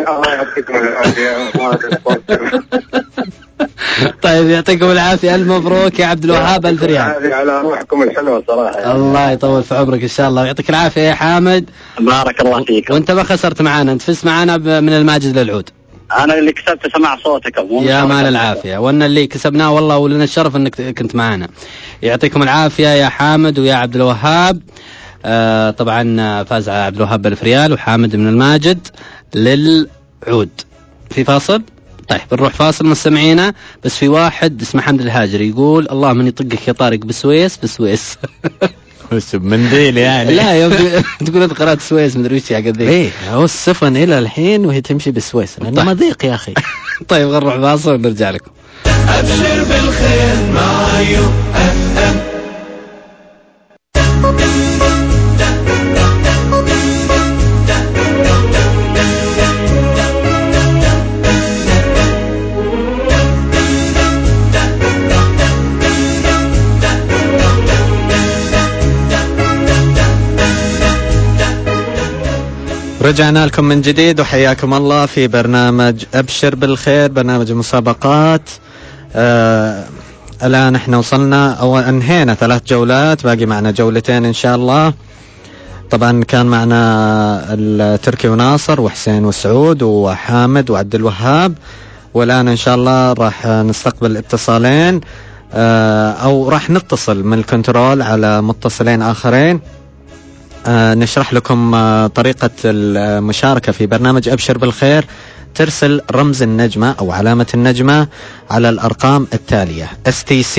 طيب يعطيكم العافية. ألف مبروك يا عبد الوهاب. 1000 ريال. هذه على روحكم الحلوة صراحة. الله يطول في عمرك إن شاء الله ويعطيك العافية يا حامد. بارك الله فيك. وأنت ما خسرت معانا. أنت فزت معانا من الماجد للعود. أنا اللي كسبت سماع صوتكم. يا مال العافية. وأن اللي كسبناه والله ولنا الشرف أنك كنت معنا. يعطيكم العافية يا حامد ويا عبد الوهاب. طبعا فاز عبد الوهاب ب1000 ريال وحامد من الماجد للعود. في فاصل. طيب بنروح فاصل مستمعينا. بس في واحد اسمه حمد الهاجري يقول الله من يطقك يا طارق بسويس. وش بمنديل يعني؟ لا يوم تقول انت قرأت سويس مدري وش حق ذي. ايه هو السفن الى الحين وهي تمشي بسويس لانه مضيق يا اخي. طيب نروح فاصل ونرجع لكم. أبشر بالخير مع يو اف ام. رجعنا لكم من جديد وحياكم الله في برنامج أبشر بالخير، برنامج المسابقات. الآن احنا وصلنا أو انهينا 3 جولات، باقي معنا جولتين إن شاء الله. طبعا كان معنا التركي وناصر وحسين وسعود وحامد وعبد الوهاب، والآن إن شاء الله راح نستقبل اتصالين أو راح نتصل من الكنترول على متصلين آخرين. نشرح لكم طريقة المشاركة في برنامج أبشر بالخير. ترسل رمز النجمة أو علامة النجمة على الأرقام التالية: STC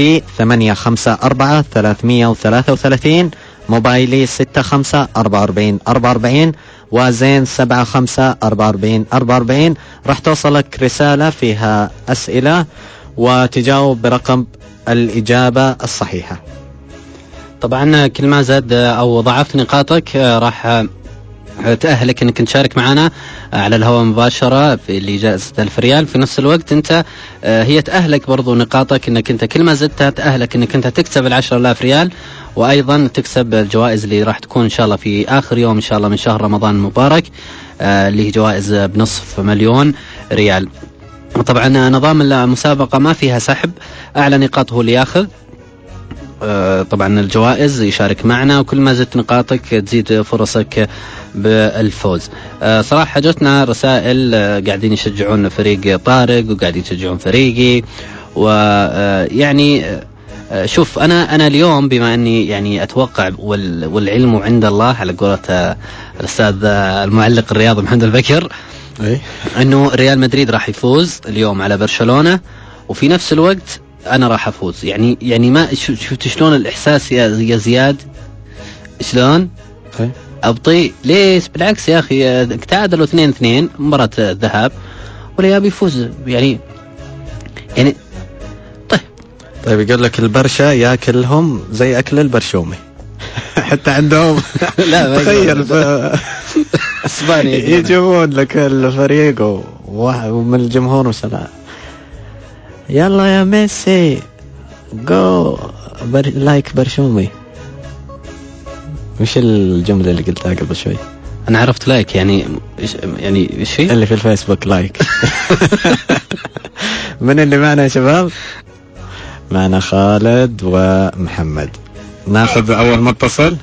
854-333، موبايلي 65-44-44، وزين 75-44-44. راح توصلك رسالة فيها أسئلة وتجاوب برقم الإجابة الصحيحة. طبعا كل ما زاد أو ضعفت نقاطك راح تأهلك أنك تشارك معنا على الهواء مباشرة اللي جائزة 1000 ريال. في نفس الوقت أنت هي تأهلك برضو نقاطك أنك أنت كل ما زدتها تأهلك أنك أنت تكسب 10,000 ريال، وأيضا تكسب الجوائز اللي راح تكون إن شاء الله في آخر يوم إن شاء الله من شهر رمضان المبارك، اللي هي جوائز بنصف مليون ريال. طبعا نظام المسابقة ما فيها سحب، أعلى نقاط هو اللي ياخذ طبعا الجوائز، يشارك معنا، وكل ما زدت نقاطك تزيد فرصك بالفوز. صراحة جتنا رسائل قاعدين يشجعون فريق طارق وقاعدين يشجعون فريقي، ويعني شوف أنا اليوم بما أني يعني أتوقع والعلم عند الله على قولة الأستاذ المعلق الرياضي محمد البكر، أنه ريال مدريد راح يفوز اليوم على برشلونة، وفي نفس الوقت أنا راح أفوز. يعني ما شفت شلون الإحساس يا زياد؟ شلون أبطي؟ ليش؟ بالعكس يا أخي، تعادلوا 2-2 مباراة الذهاب، والريال يفوز يعني طيب يقول لك البرشا ياكلهم زي أكل البرشومي حتى عندهم لا تخيل اسبانيا يجيبون لك الفريق ومن الجمهور وسلام يلا يا ميسي جو لايك برشومي. وش الجملة اللي قلتها قبل شوي؟ أنا عرفت لايك يعني إيش اللي في الفيسبوك لايك. من اللي معنا يا شباب؟ معنا خالد ومحمد. ناخذ أول متصل.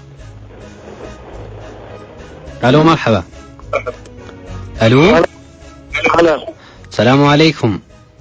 ألو مرحبا. ألو السلام عليكم.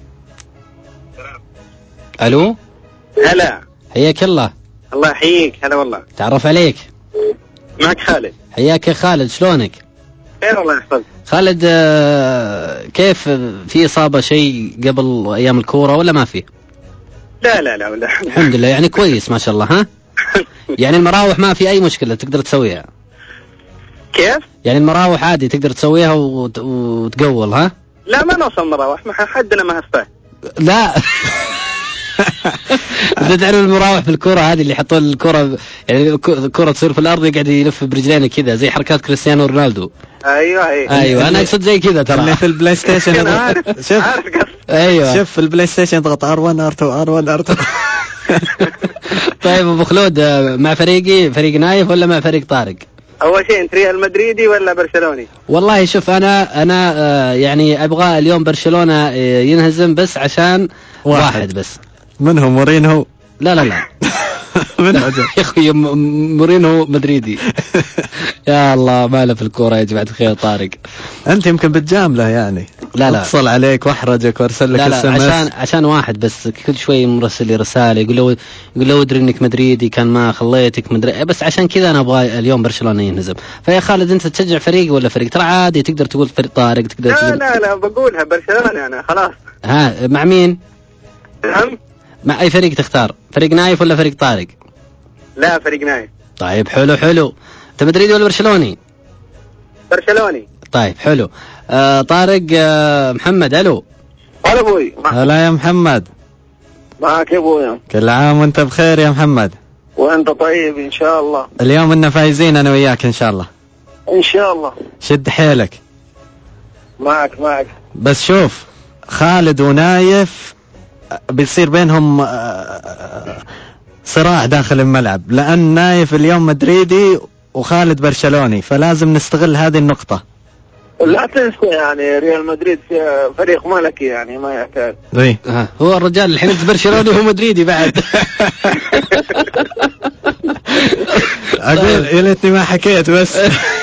ألو هلا، حياك الله. الله يحييك. هلا والله. تعرف عليك. معك خالد. حياك يا خالد، شلونك؟ خير الله يحفظك. خالد كيف، في إصابة شيء قبل أيام الكورة ولا ما في؟ لا ولا. الحمد لله يعني كويس ما شاء الله. ها يعني المراوح ما في أي مشكلة تقدر تسويها؟ كيف؟ يعني المراوح عادي تقدر تسويها وتقول؟ ها لا ما نوصل مراوح، ما حدنا ما هفاه. لا انت تعرف المراوح في الكرة هذه اللي يحطون الكرة، يعني الكرة تصير في الأرض يقعد يلف برجلينه كذا زي حركات كريستيانو رونالدو. ايوه انا اقصد زي كذا ترى. اللي في البلاي ستيشن شوف ايوه شوف في البلاي ستيشن اضغط R1 R2 طيب ابو خلود، مع فريق نايف ولا مع فريق طارق؟ اول شيء انت ريال مدريدي ولا برشلوني؟ والله شوف انا يعني ابغى اليوم برشلونة ينهزم بس عشان واحد بس. منهم مورينهو؟ لا يا اخوي مورينهو مدريدي. يا الله ماله في الكوره يا جماعه الخير. طارق انت يمكن بتجامله يعني. لا اتصل عليك واحرجك وارسل لك لا عشان واحد بس، كل شوي مرسل لي رساله يقول له ادري انك مدريدي كان ما خليتك مدري، بس عشان كذا انا ابغى اليوم برشلونه ينهزم. فيا خالد انت تشجع فريق ولا فريق؟ ترى عادي تقدر تقول فريق طارق، تقدر لا بقولها برشلونه انا خلاص. ها مع مين؟ نعم مع اي فريق تختار؟ فريق نايف ولا فريق طارق؟ لا فريق نايف. طيب حلو. انت مدريدي ولا برشلوني؟ برشلوني. طيب حلو. طارق. محمد. الو هلا ابوي. هلا يا محمد. معك يا ابويا. كل عام وانت بخير يا محمد. وانت طيب ان شاء الله. اليوم إننا فايزين انا وياك ان شاء الله. ان شاء الله. شد حيلك. معك. بس شوف خالد ونايف بيصير بينهم صراع داخل الملعب، لأن نايف اليوم مدريدي وخالد برشلوني، فلازم نستغل هذه النقطة. لا تنسى يعني ريال مدريد فريق ملكي يعني ما يحتاج. هو الرجال الحين برشلوني وهو مدريدي بعد. أقول يا ليتني ما حكيت بس.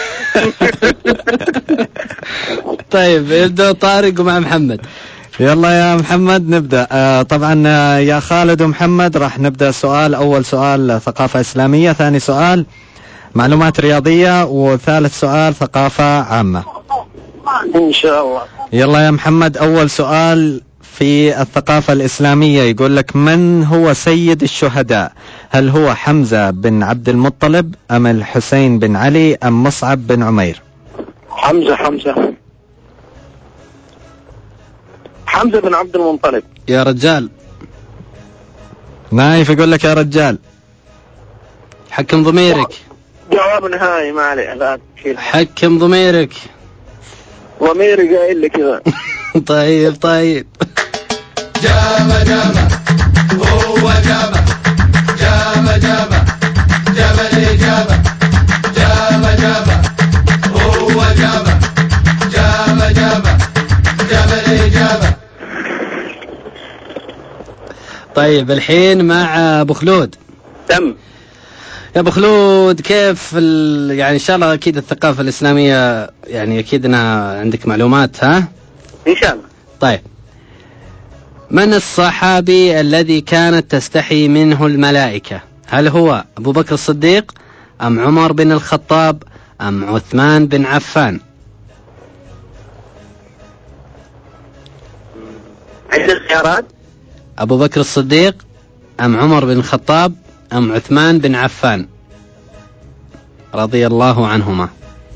طيب يبدأ طارق ومع محمد. يلا يا محمد نبدأ. طبعا يا خالد ومحمد راح نبدأ سؤال. أول سؤال ثقافة إسلامية، ثاني سؤال معلومات رياضية، وثالث سؤال ثقافة عامة إن شاء الله. يلا يا محمد، أول سؤال في الثقافة الإسلامية يقول لك: من هو سيد الشهداء؟ هل هو حمزة بن عبد المطلب أم الحسين بن علي أم مصعب بن عمير؟ حمزة بن عبد المطلب. يا رجال. نايف يقول لك يا رجال. حكم ضميرك. جواب نهائي ما عليه. لا حكم ضميرك. ضميري قايل لي كذا. طيب جابه جابه هو جابه جابه جابه جاب الإجابة جابه جابه هو جابه جابه جابه جاب الإجابة. طيب الحين مع أبو خلود. تم يا أبو خلود، كيف يعني إن شاء الله أكيد الثقافة الإسلامية يعني أكيد أنها عندك معلومات، ها؟ إن شاء الله. طيب، من الصحابي الذي كانت تستحي منه الملائكة؟ هل هو أبو بكر الصديق أم عمر بن الخطاب أم عثمان بن عفان؟ عند الخيارات أبو بكر الصديق أم عمر بن الخطاب أم عثمان بن عفان رضي الله عنهما.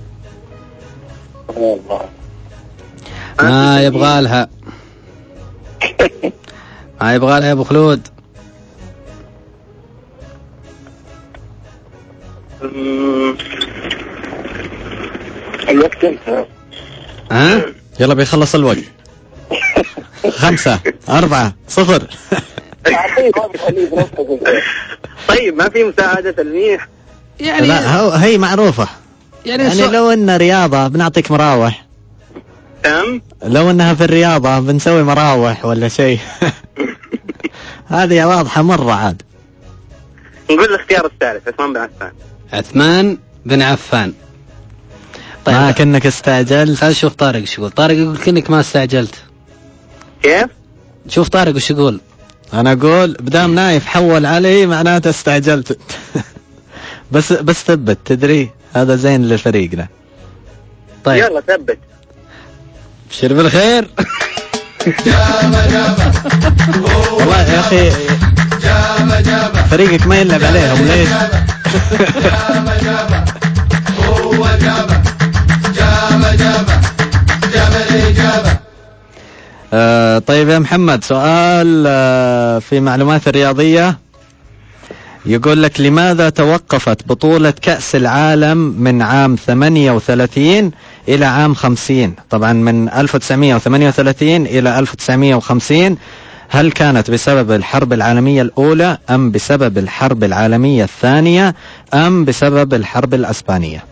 ما يبغى لها يا أبو خلود. الوقت ها؟ يلا بيخلص الوقت. 5 4 0. طيب ما في مساعدة تلميح يعني لا هي معروفة يعني لو إن رياضة بنعطيك مراوح. تم. لو إنها في الرياضة بنسوي مراوح ولا شيء. هذه واضحة مرة عاد. نقول الاختيار الثالث عثمان بن عفان. طيب ما كأنك استعجلت. خل شوف طارق ايش يقول. طارق يقول كأنك ما استعجلت. كيف؟ شوف طارق ايش يقول. أنا أقول بدام نايف حول علي معناته استعجلت. بس ثبت، تدري هذا زين لفريقنا. طيب يلا ثبت. بشر بالخير. والله يا أخي فريقك ما يلعب عليهم ليش؟ هو جابه جاب الإجابة. طيب يا محمد، سؤال في معلومات الرياضية. يقول لك لماذا توقفت بطولة كأس العالم من عام 38 إلى عام 50؟ طبعا من 1938 إلى 1950. هل كانت بسبب الحرب العالمية الأولى أم بسبب الحرب العالمية الثانية أم بسبب الحرب الأسبانية؟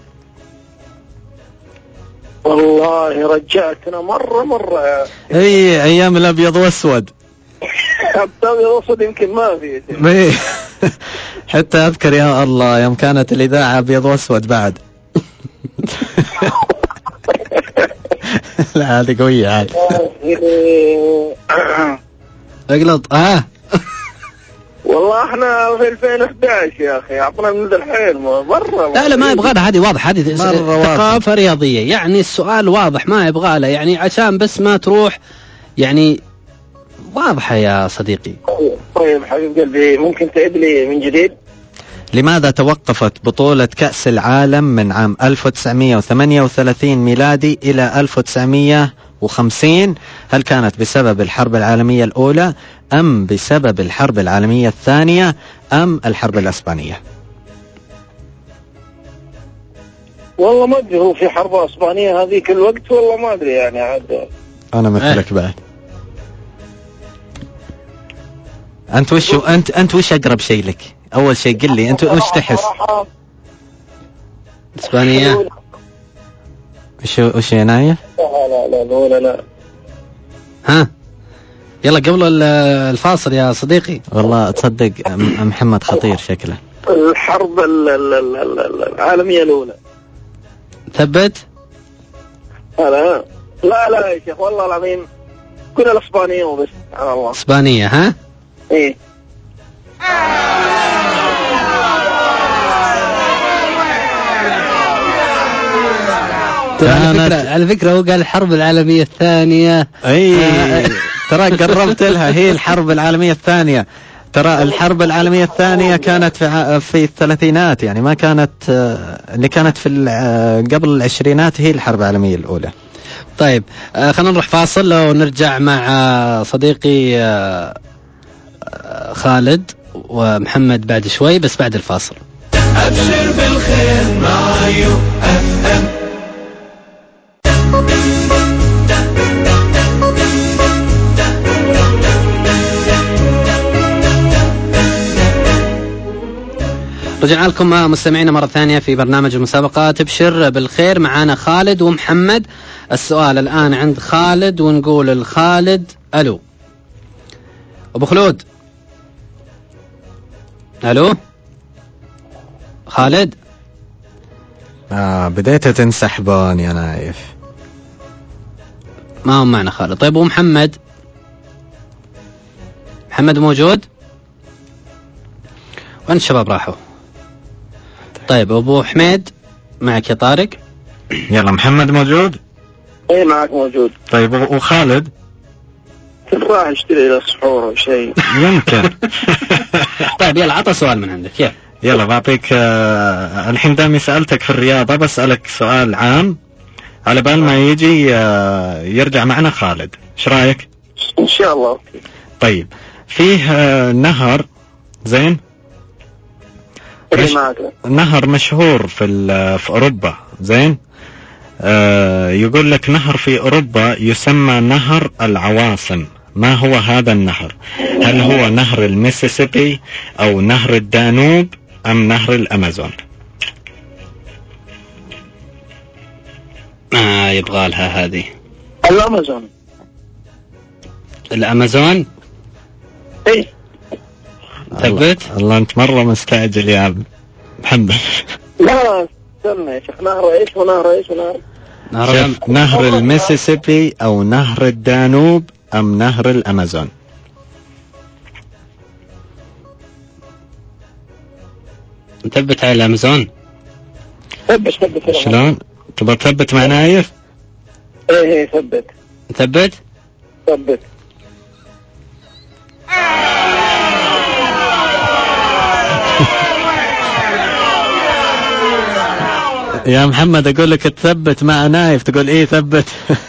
والله رجعتنا مرة اي ايام الابيض واسود. الابيض واسود يمكن ما في. حتى اذكر يا الله يوم كانت الاذاعه ابيض واسود بعد. لا هذه قويه عاد. اقلط. والله احنا في 2011 يا اخي، اعطنا من الحين مرة. لا ما يبغى لها، هذه واضحة، هذه ثقافة رياضية يعني السؤال واضح، ما يبغى لها يعني عشان بس ما تروح يعني واضحة يا صديقي. طيب حبيب قلبي ممكن تعيد لي من جديد؟ لماذا توقفت بطولة كأس العالم من عام 1938 ميلادي إلى 1950؟ هل كانت بسبب الحرب العالمية الأولى أم بسبب الحرب العالمية الثانية أم الحرب الأسبانية؟ والله ما أدري، هو في حرب أسبانية هذيك الوقت والله ما أدري يعني عاد. أنا مثلك بعد. أنت وش أقرب شيء لك؟ أول شيء قل لي أنت وش تحس؟ إسبانيا. وش يا نايف؟ لا. ها يلا قبل الفاصل يا صديقي. والله تصدق محمد خطير شكله. الحرب العالمية الأولى. ثبت؟ لا يا شيخ والله العظيم كنا الإسبانية وبس. الله. إسبانية ها؟ إيه. على فكرة هو قال الحرب العالمية الثانية. اي ترى قربت لها، هي الحرب العالمية الثانية. ترى الحرب العالمية الثانية كانت في الثلاثينات، يعني ما كانت اللي كانت في قبل العشرينات هي الحرب العالمية الأولى. طيب خلينا نروح فاصل ونرجع مع صديقي خالد ومحمد بعد شوي، بس بعد الفاصل. أبشر بالخير مع يو اف ام. رجعنا لكم مستمعينا مرة ثانية في برنامج المسابقات. ابشر بالخير، معانا خالد ومحمد. السؤال الآن عند خالد، ونقول الخالد ألو. أبو خلود، ألو خالد. بديت تنسحبون يا نايف. ما هم معنا خالد. طيب ومحمد؟ محمد موجود؟ وين الشباب راحوا؟ طيب أبو حميد معك يا طارق. يلا محمد موجود؟ ايه معك موجود. طيب وخالد؟ راح اشتري له سحور او شيء. يمكن. طيب يلا عطى سؤال من عندك. يلا بعطيك. الحين دامي سألتك في الرياضة بسألك سؤال عام على بال ما يجي يرجع معنا خالد. ايش رأيك؟ ان شاء الله. طيب فيه نهر زين، نهر مشهور في أوروبا زين. يقول لك نهر في أوروبا يسمى نهر العواصم. ما هو هذا النهر؟ هل هو نهر الميسيسيبي أو نهر الدانوب أم نهر الأمازون؟ يبغى لها هذه. الأمازون. الأمازون؟ ايه. ثبت. الله أنت مرة مستعجل يا محمد. لا استنى يا شيخ. نهر ايش ونهر ايش ونهر؟ نهر الميسيسيبي أو نهر الدانوب أم نهر الأمازون؟ نثبت على الأمازون. ثبت. شلون؟ تبغى تثبت مع نايف؟ ايه ثبت. ثبت. يا محمد أقول لك تثبت مع نايف تقول إيه ثبت.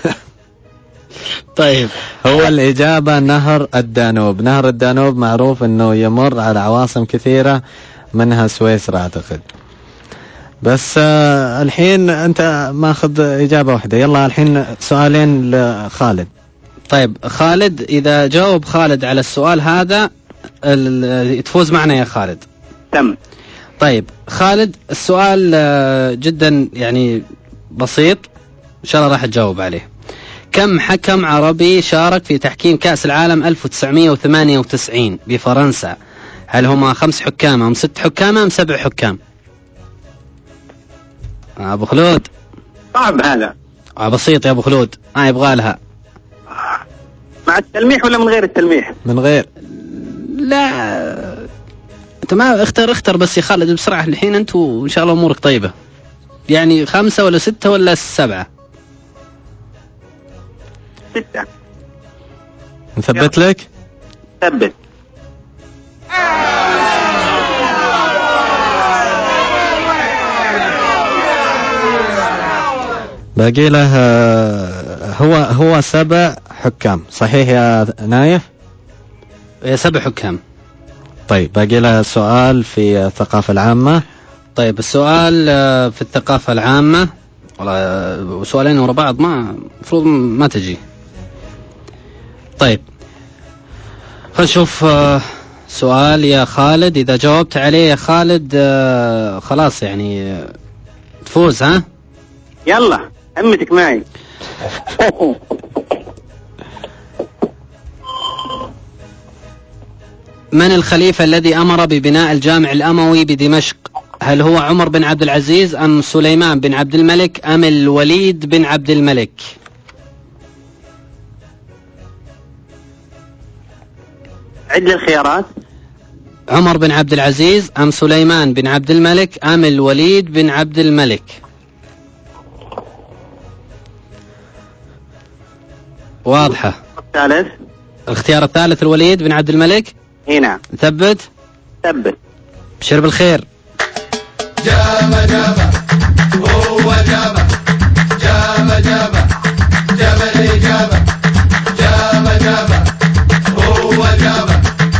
طيب هو الإجابة نهر الدانوب. نهر الدانوب معروف أنه يمر على عواصم كثيرة منها سويسرا أعتقد. بس الحين أنت ماخذ إجابة واحدة. يلا الحين سؤالين لخالد. طيب خالد، إذا جاوب خالد على السؤال هذا تفوز معنا يا خالد. تم. طيب خالد، السؤال جدا يعني بسيط، إن شاء الله راح تجاوب عليه. كم حكم عربي شارك في تحكيم كأس العالم 1998 بفرنسا؟ هل هما 5 حكام أم 6 حكام أم 7 حكام؟ أبو خلود. صعب هذا. بسيط يا أبو خلود. ما يبغى لها. مع التلميح ولا من غير التلميح؟ من غير. لا أنت ما اختر بس يا خالد بسرعة الحين أنت، وإن شاء الله أمورك طيبة. يعني 5 ولا 6 ولا 7؟ 6. نثبت لك؟ ثبت. باقي له هو 7 حكام صحيح يا نايف؟ 7 حكام. طيب باقي له سؤال في الثقافة العامة. طيب السؤال في الثقافة العامة، والله سؤالين ورا بعض ما مفروض ما تجي. طيب خلينا نشوف سؤال يا خالد. إذا جاوبت عليه يا خالد خلاص يعني تفوز. ها يلا همتك معي. من الخليفة الذي أمر ببناء الجامع الأموي بدمشق؟ هل هو عمر بن عبد العزيز أم سليمان بن عبد الملك أم الوليد بن عبد الملك؟ عد الخيارات. عمر بن عبد العزيز أم سليمان بن عبد الملك أم الوليد بن عبد الملك؟ واضحة. الثالث. الاختيار الثالث الوليد بن عبد الملك. هنا ثبت. بشر بالخير. جابه هو جابه الإجابة. جابه هو جابه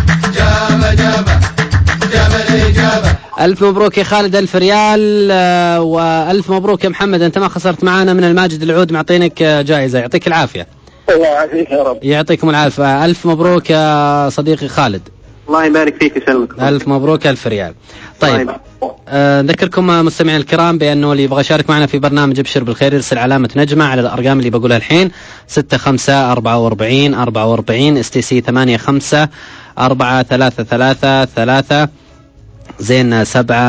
الإجابة. ألف مبروك يا خالد، 1000 ريال. وألف مبروك يا محمد، أنت ما خسرت معانا من الماجد العود، معطينك جائزة. يعطيك العافية. الله يعافيك يا رب. يعطيكم العافية. ألف مبروك يا صديقي خالد. الله يبارك فيك ويسلمك. ألف مبروك، 1000 ريال. طيب نذكركم مستمعين الكرام بأنه اللي يبغى يشارك معنا في برنامج ابشر بالخير يرسل علامة نجمة على الأرقام اللي بقولها الحين 6544 استيسي 854333 زين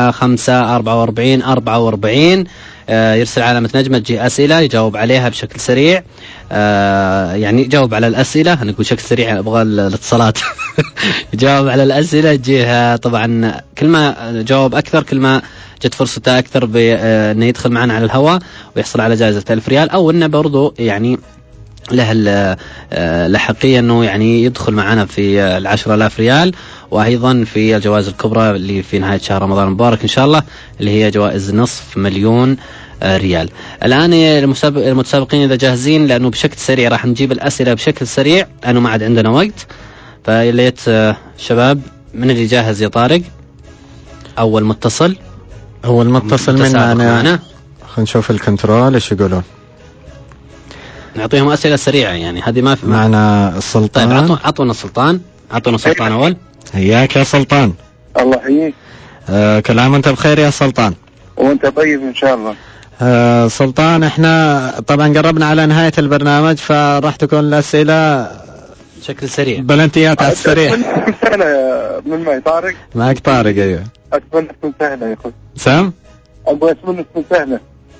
7544 يرسل علامة نجمة تجي أسئلة يجاوب عليها بشكل سريع. يعني يجاوب على الأسئلة، أنا أقول بشكل سريع أبغى الاتصالات يجاوب على الأسئلة تجيه طبعا كل ما جاوب أكثر كل ما جت فرصته أكثر بأنه يدخل معنا على الهواء ويحصل على جائزة 1000 ريال، أو أنه برضو يعني له الحقيقة أنه يعني يدخل معنا في 10,000 ريال، وأيضا في الجوائز الكبرى اللي في نهاية شهر رمضان المبارك إن شاء الله اللي هي جوائز 500,000 ريال. الآن المتسابقين إذا جاهزين، لأنه بشكل سريع راح نجيب الأسئلة بشكل سريع لأنه ما عاد عندنا وقت، فليت شباب من اللي جاهز يا طارق؟ أول متصل من معنا. خلينا نشوف الكنترول إيش يقولون. نعطيهم أسئلة سريعة يعني هذه ما في معنا السلطان. طيب عطونا السلطان أول. هياك يا سلطان. الله يحييك. كل عام وانت بخير يا سلطان. وانت طيب ان شاء الله. سلطان احنا طبعا قربنا على نهاية البرنامج فراح تكون الأسئلة بشكل سريع، بلنتيات على السريع. سهلة من معي طارق. معك طارق ايوه. اتمنى تكون سهلة يا اخوي. سام؟ اتمنى تكون سهلة.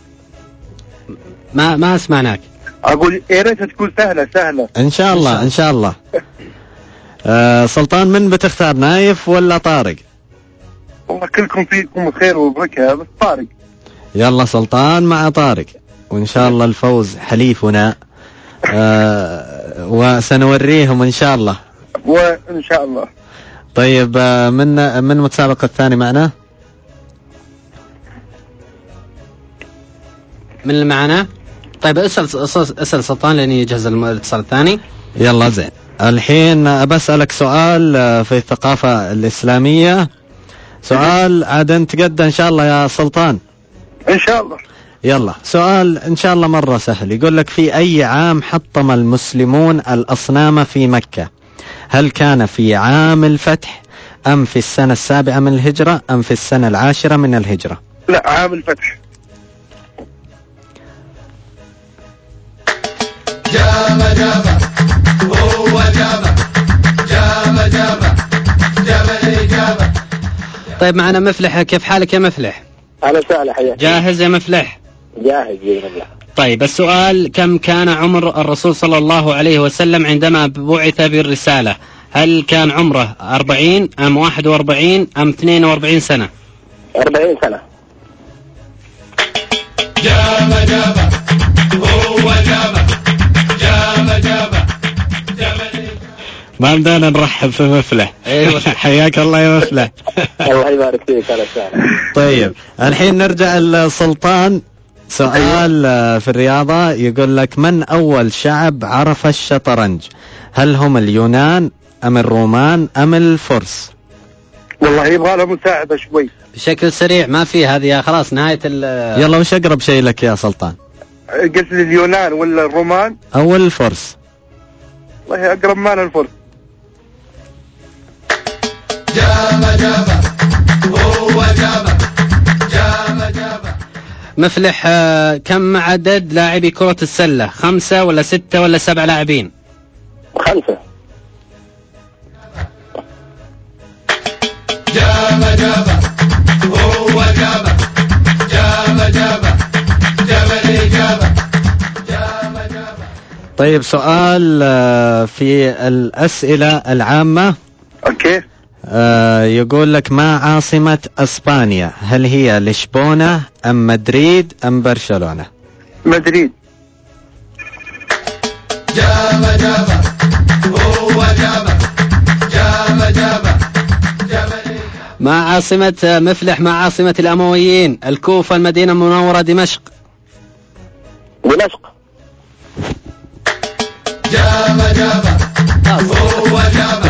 ما اسمعناك. اقول يا ريت تكون سهلة ان شاء الله ان شاء الله. سلطان من بتختار، نايف ولا طارق؟ والله كلكم فيكم خير وبركة، بس طارق. يلا سلطان مع طارق، وإن شاء الله الفوز حليفنا. وسنوريهم إن شاء الله. وإن شاء الله. طيب من متسابق الثاني معنا؟ من اللي معنا؟ طيب اسأل سلطان لأني يجهز الاتصال الثاني. يلا زين. الحين بسألك سؤال في الثقافة الإسلامية، سؤال عاد انت قد ان شاء الله يا سلطان. ان شاء الله. يلا سؤال ان شاء الله مرة سهل، يقول لك في اي عام حطم المسلمون الاصنام في مكة؟ هل كان في عام الفتح ام في السنة 7 من الهجرة ام في السنة 10 من الهجرة؟ لا، عام الفتح. جابه هو جابه الإجابة. طيب معنا مفلح، كيف حالك يا مفلح؟ أهلا وسهلا، حياك. جاهز يا مفلح؟ جاهز بإذن الله. طيب السؤال، كم كان عمر الرسول صلى الله عليه وسلم عندما بعث بالرسالة؟ هل كان عمره 40 أم 41 أم 42 سنة؟ 40 سنة. جابه هو جابه ما بدنا نرحب في مفلح. ايوه حياك الله يا مفلح. الله يبارك فيك. اهلا وسهلا. طيب الحين نرجع للسلطان. سؤال في الرياضة، يقول لك من أول شعب عرف الشطرنج؟ هل هم اليونان أم الرومان أم الفرس؟ والله يبغى له مساعدة شوي. بشكل سريع، ما في هذه خلاص نهاية يلا وش أقرب شيء لك يا سلطان؟ قصد اليونان ولا الرومان أو الفرس؟ والله أقرب مال الفرس. جابه هو جابه. مفلح، كم عدد لاعبي كرة السلة؟ 5 ولا 6 ولا 7 لاعبين؟ 5. جابه هو جابه الإجابة. طيب سؤال في الأسئلة العامة. أوكي. يقول لك ما عاصمة أسبانيا؟ هل هي لشبونة أم مدريد أم برشلونة؟ مدريد. جابه هو جابه ما عاصمة مفلح، ما عاصمة الأمويين؟ الكوفة، المدينة المنورة، دمشق؟ دمشق. جابه هو جابه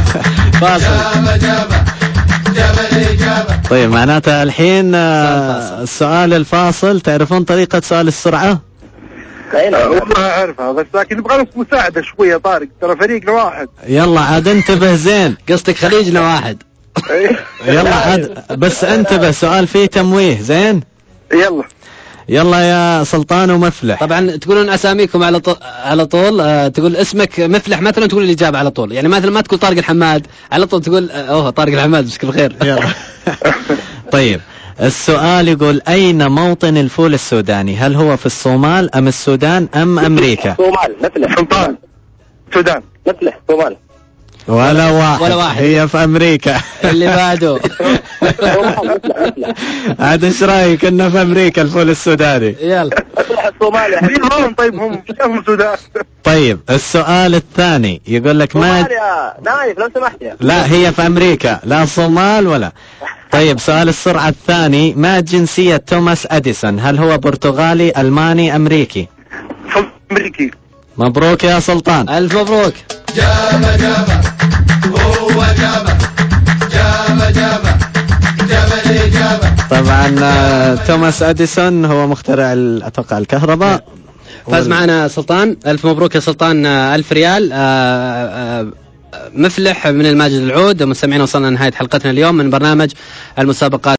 الإجابة. طيب معناته الحين السؤال الفاصل. تعرفون طريقة سؤال السرعة؟ والله أعرفها، بس لكن نبغى مساعدة شوية طارق، ترى فريقنا واحد. يلا عاد انتبه زين. قصدك خليجنا واحد. يلا عاد بس انتبه، سؤال فيه تمويه. زين يلا يا سلطان ومفلح. طبعا تقولون اساميكم على طول. تقول اسمك مفلح مثلا تقول الاجابه على طول، يعني مثلا ما تقول طارق الحماد على طول، تقول طارق الحماد مسك الخير. يلا. طيب السؤال يقول اين موطن الفول السوداني؟ هل هو في الصومال ام السودان ام امريكا؟ صومال. مفلح. سلطان. السودان. مفلح. صومال. ولا واحد. هي في امريكا. اللي بعده. عاد ايش رايك انه في امريكا الفول السوداني؟ يلا. مفلح الصومالي. طيب هم السودان. طيب السؤال الثاني يقول لك ما نايف لو سمحت يا. لا هي في امريكا، لا صومال ولا. طيب سؤال السرعة الثاني، ما جنسية توماس اديسون؟ هل هو برتغالي الماني امريكي؟ امريكي. مبروك يا سلطان. الف مبروك. جابه هو جابه الإجابة. طبعا توماس اديسون هو مخترع اتوقع الكهرباء. فاز معنا سلطان. الف مبروك يا سلطان. 1000 ريال. مفلح من الماجد العود. مستمعين وصلنا لنهاية حلقتنا اليوم من برنامج المسابقات.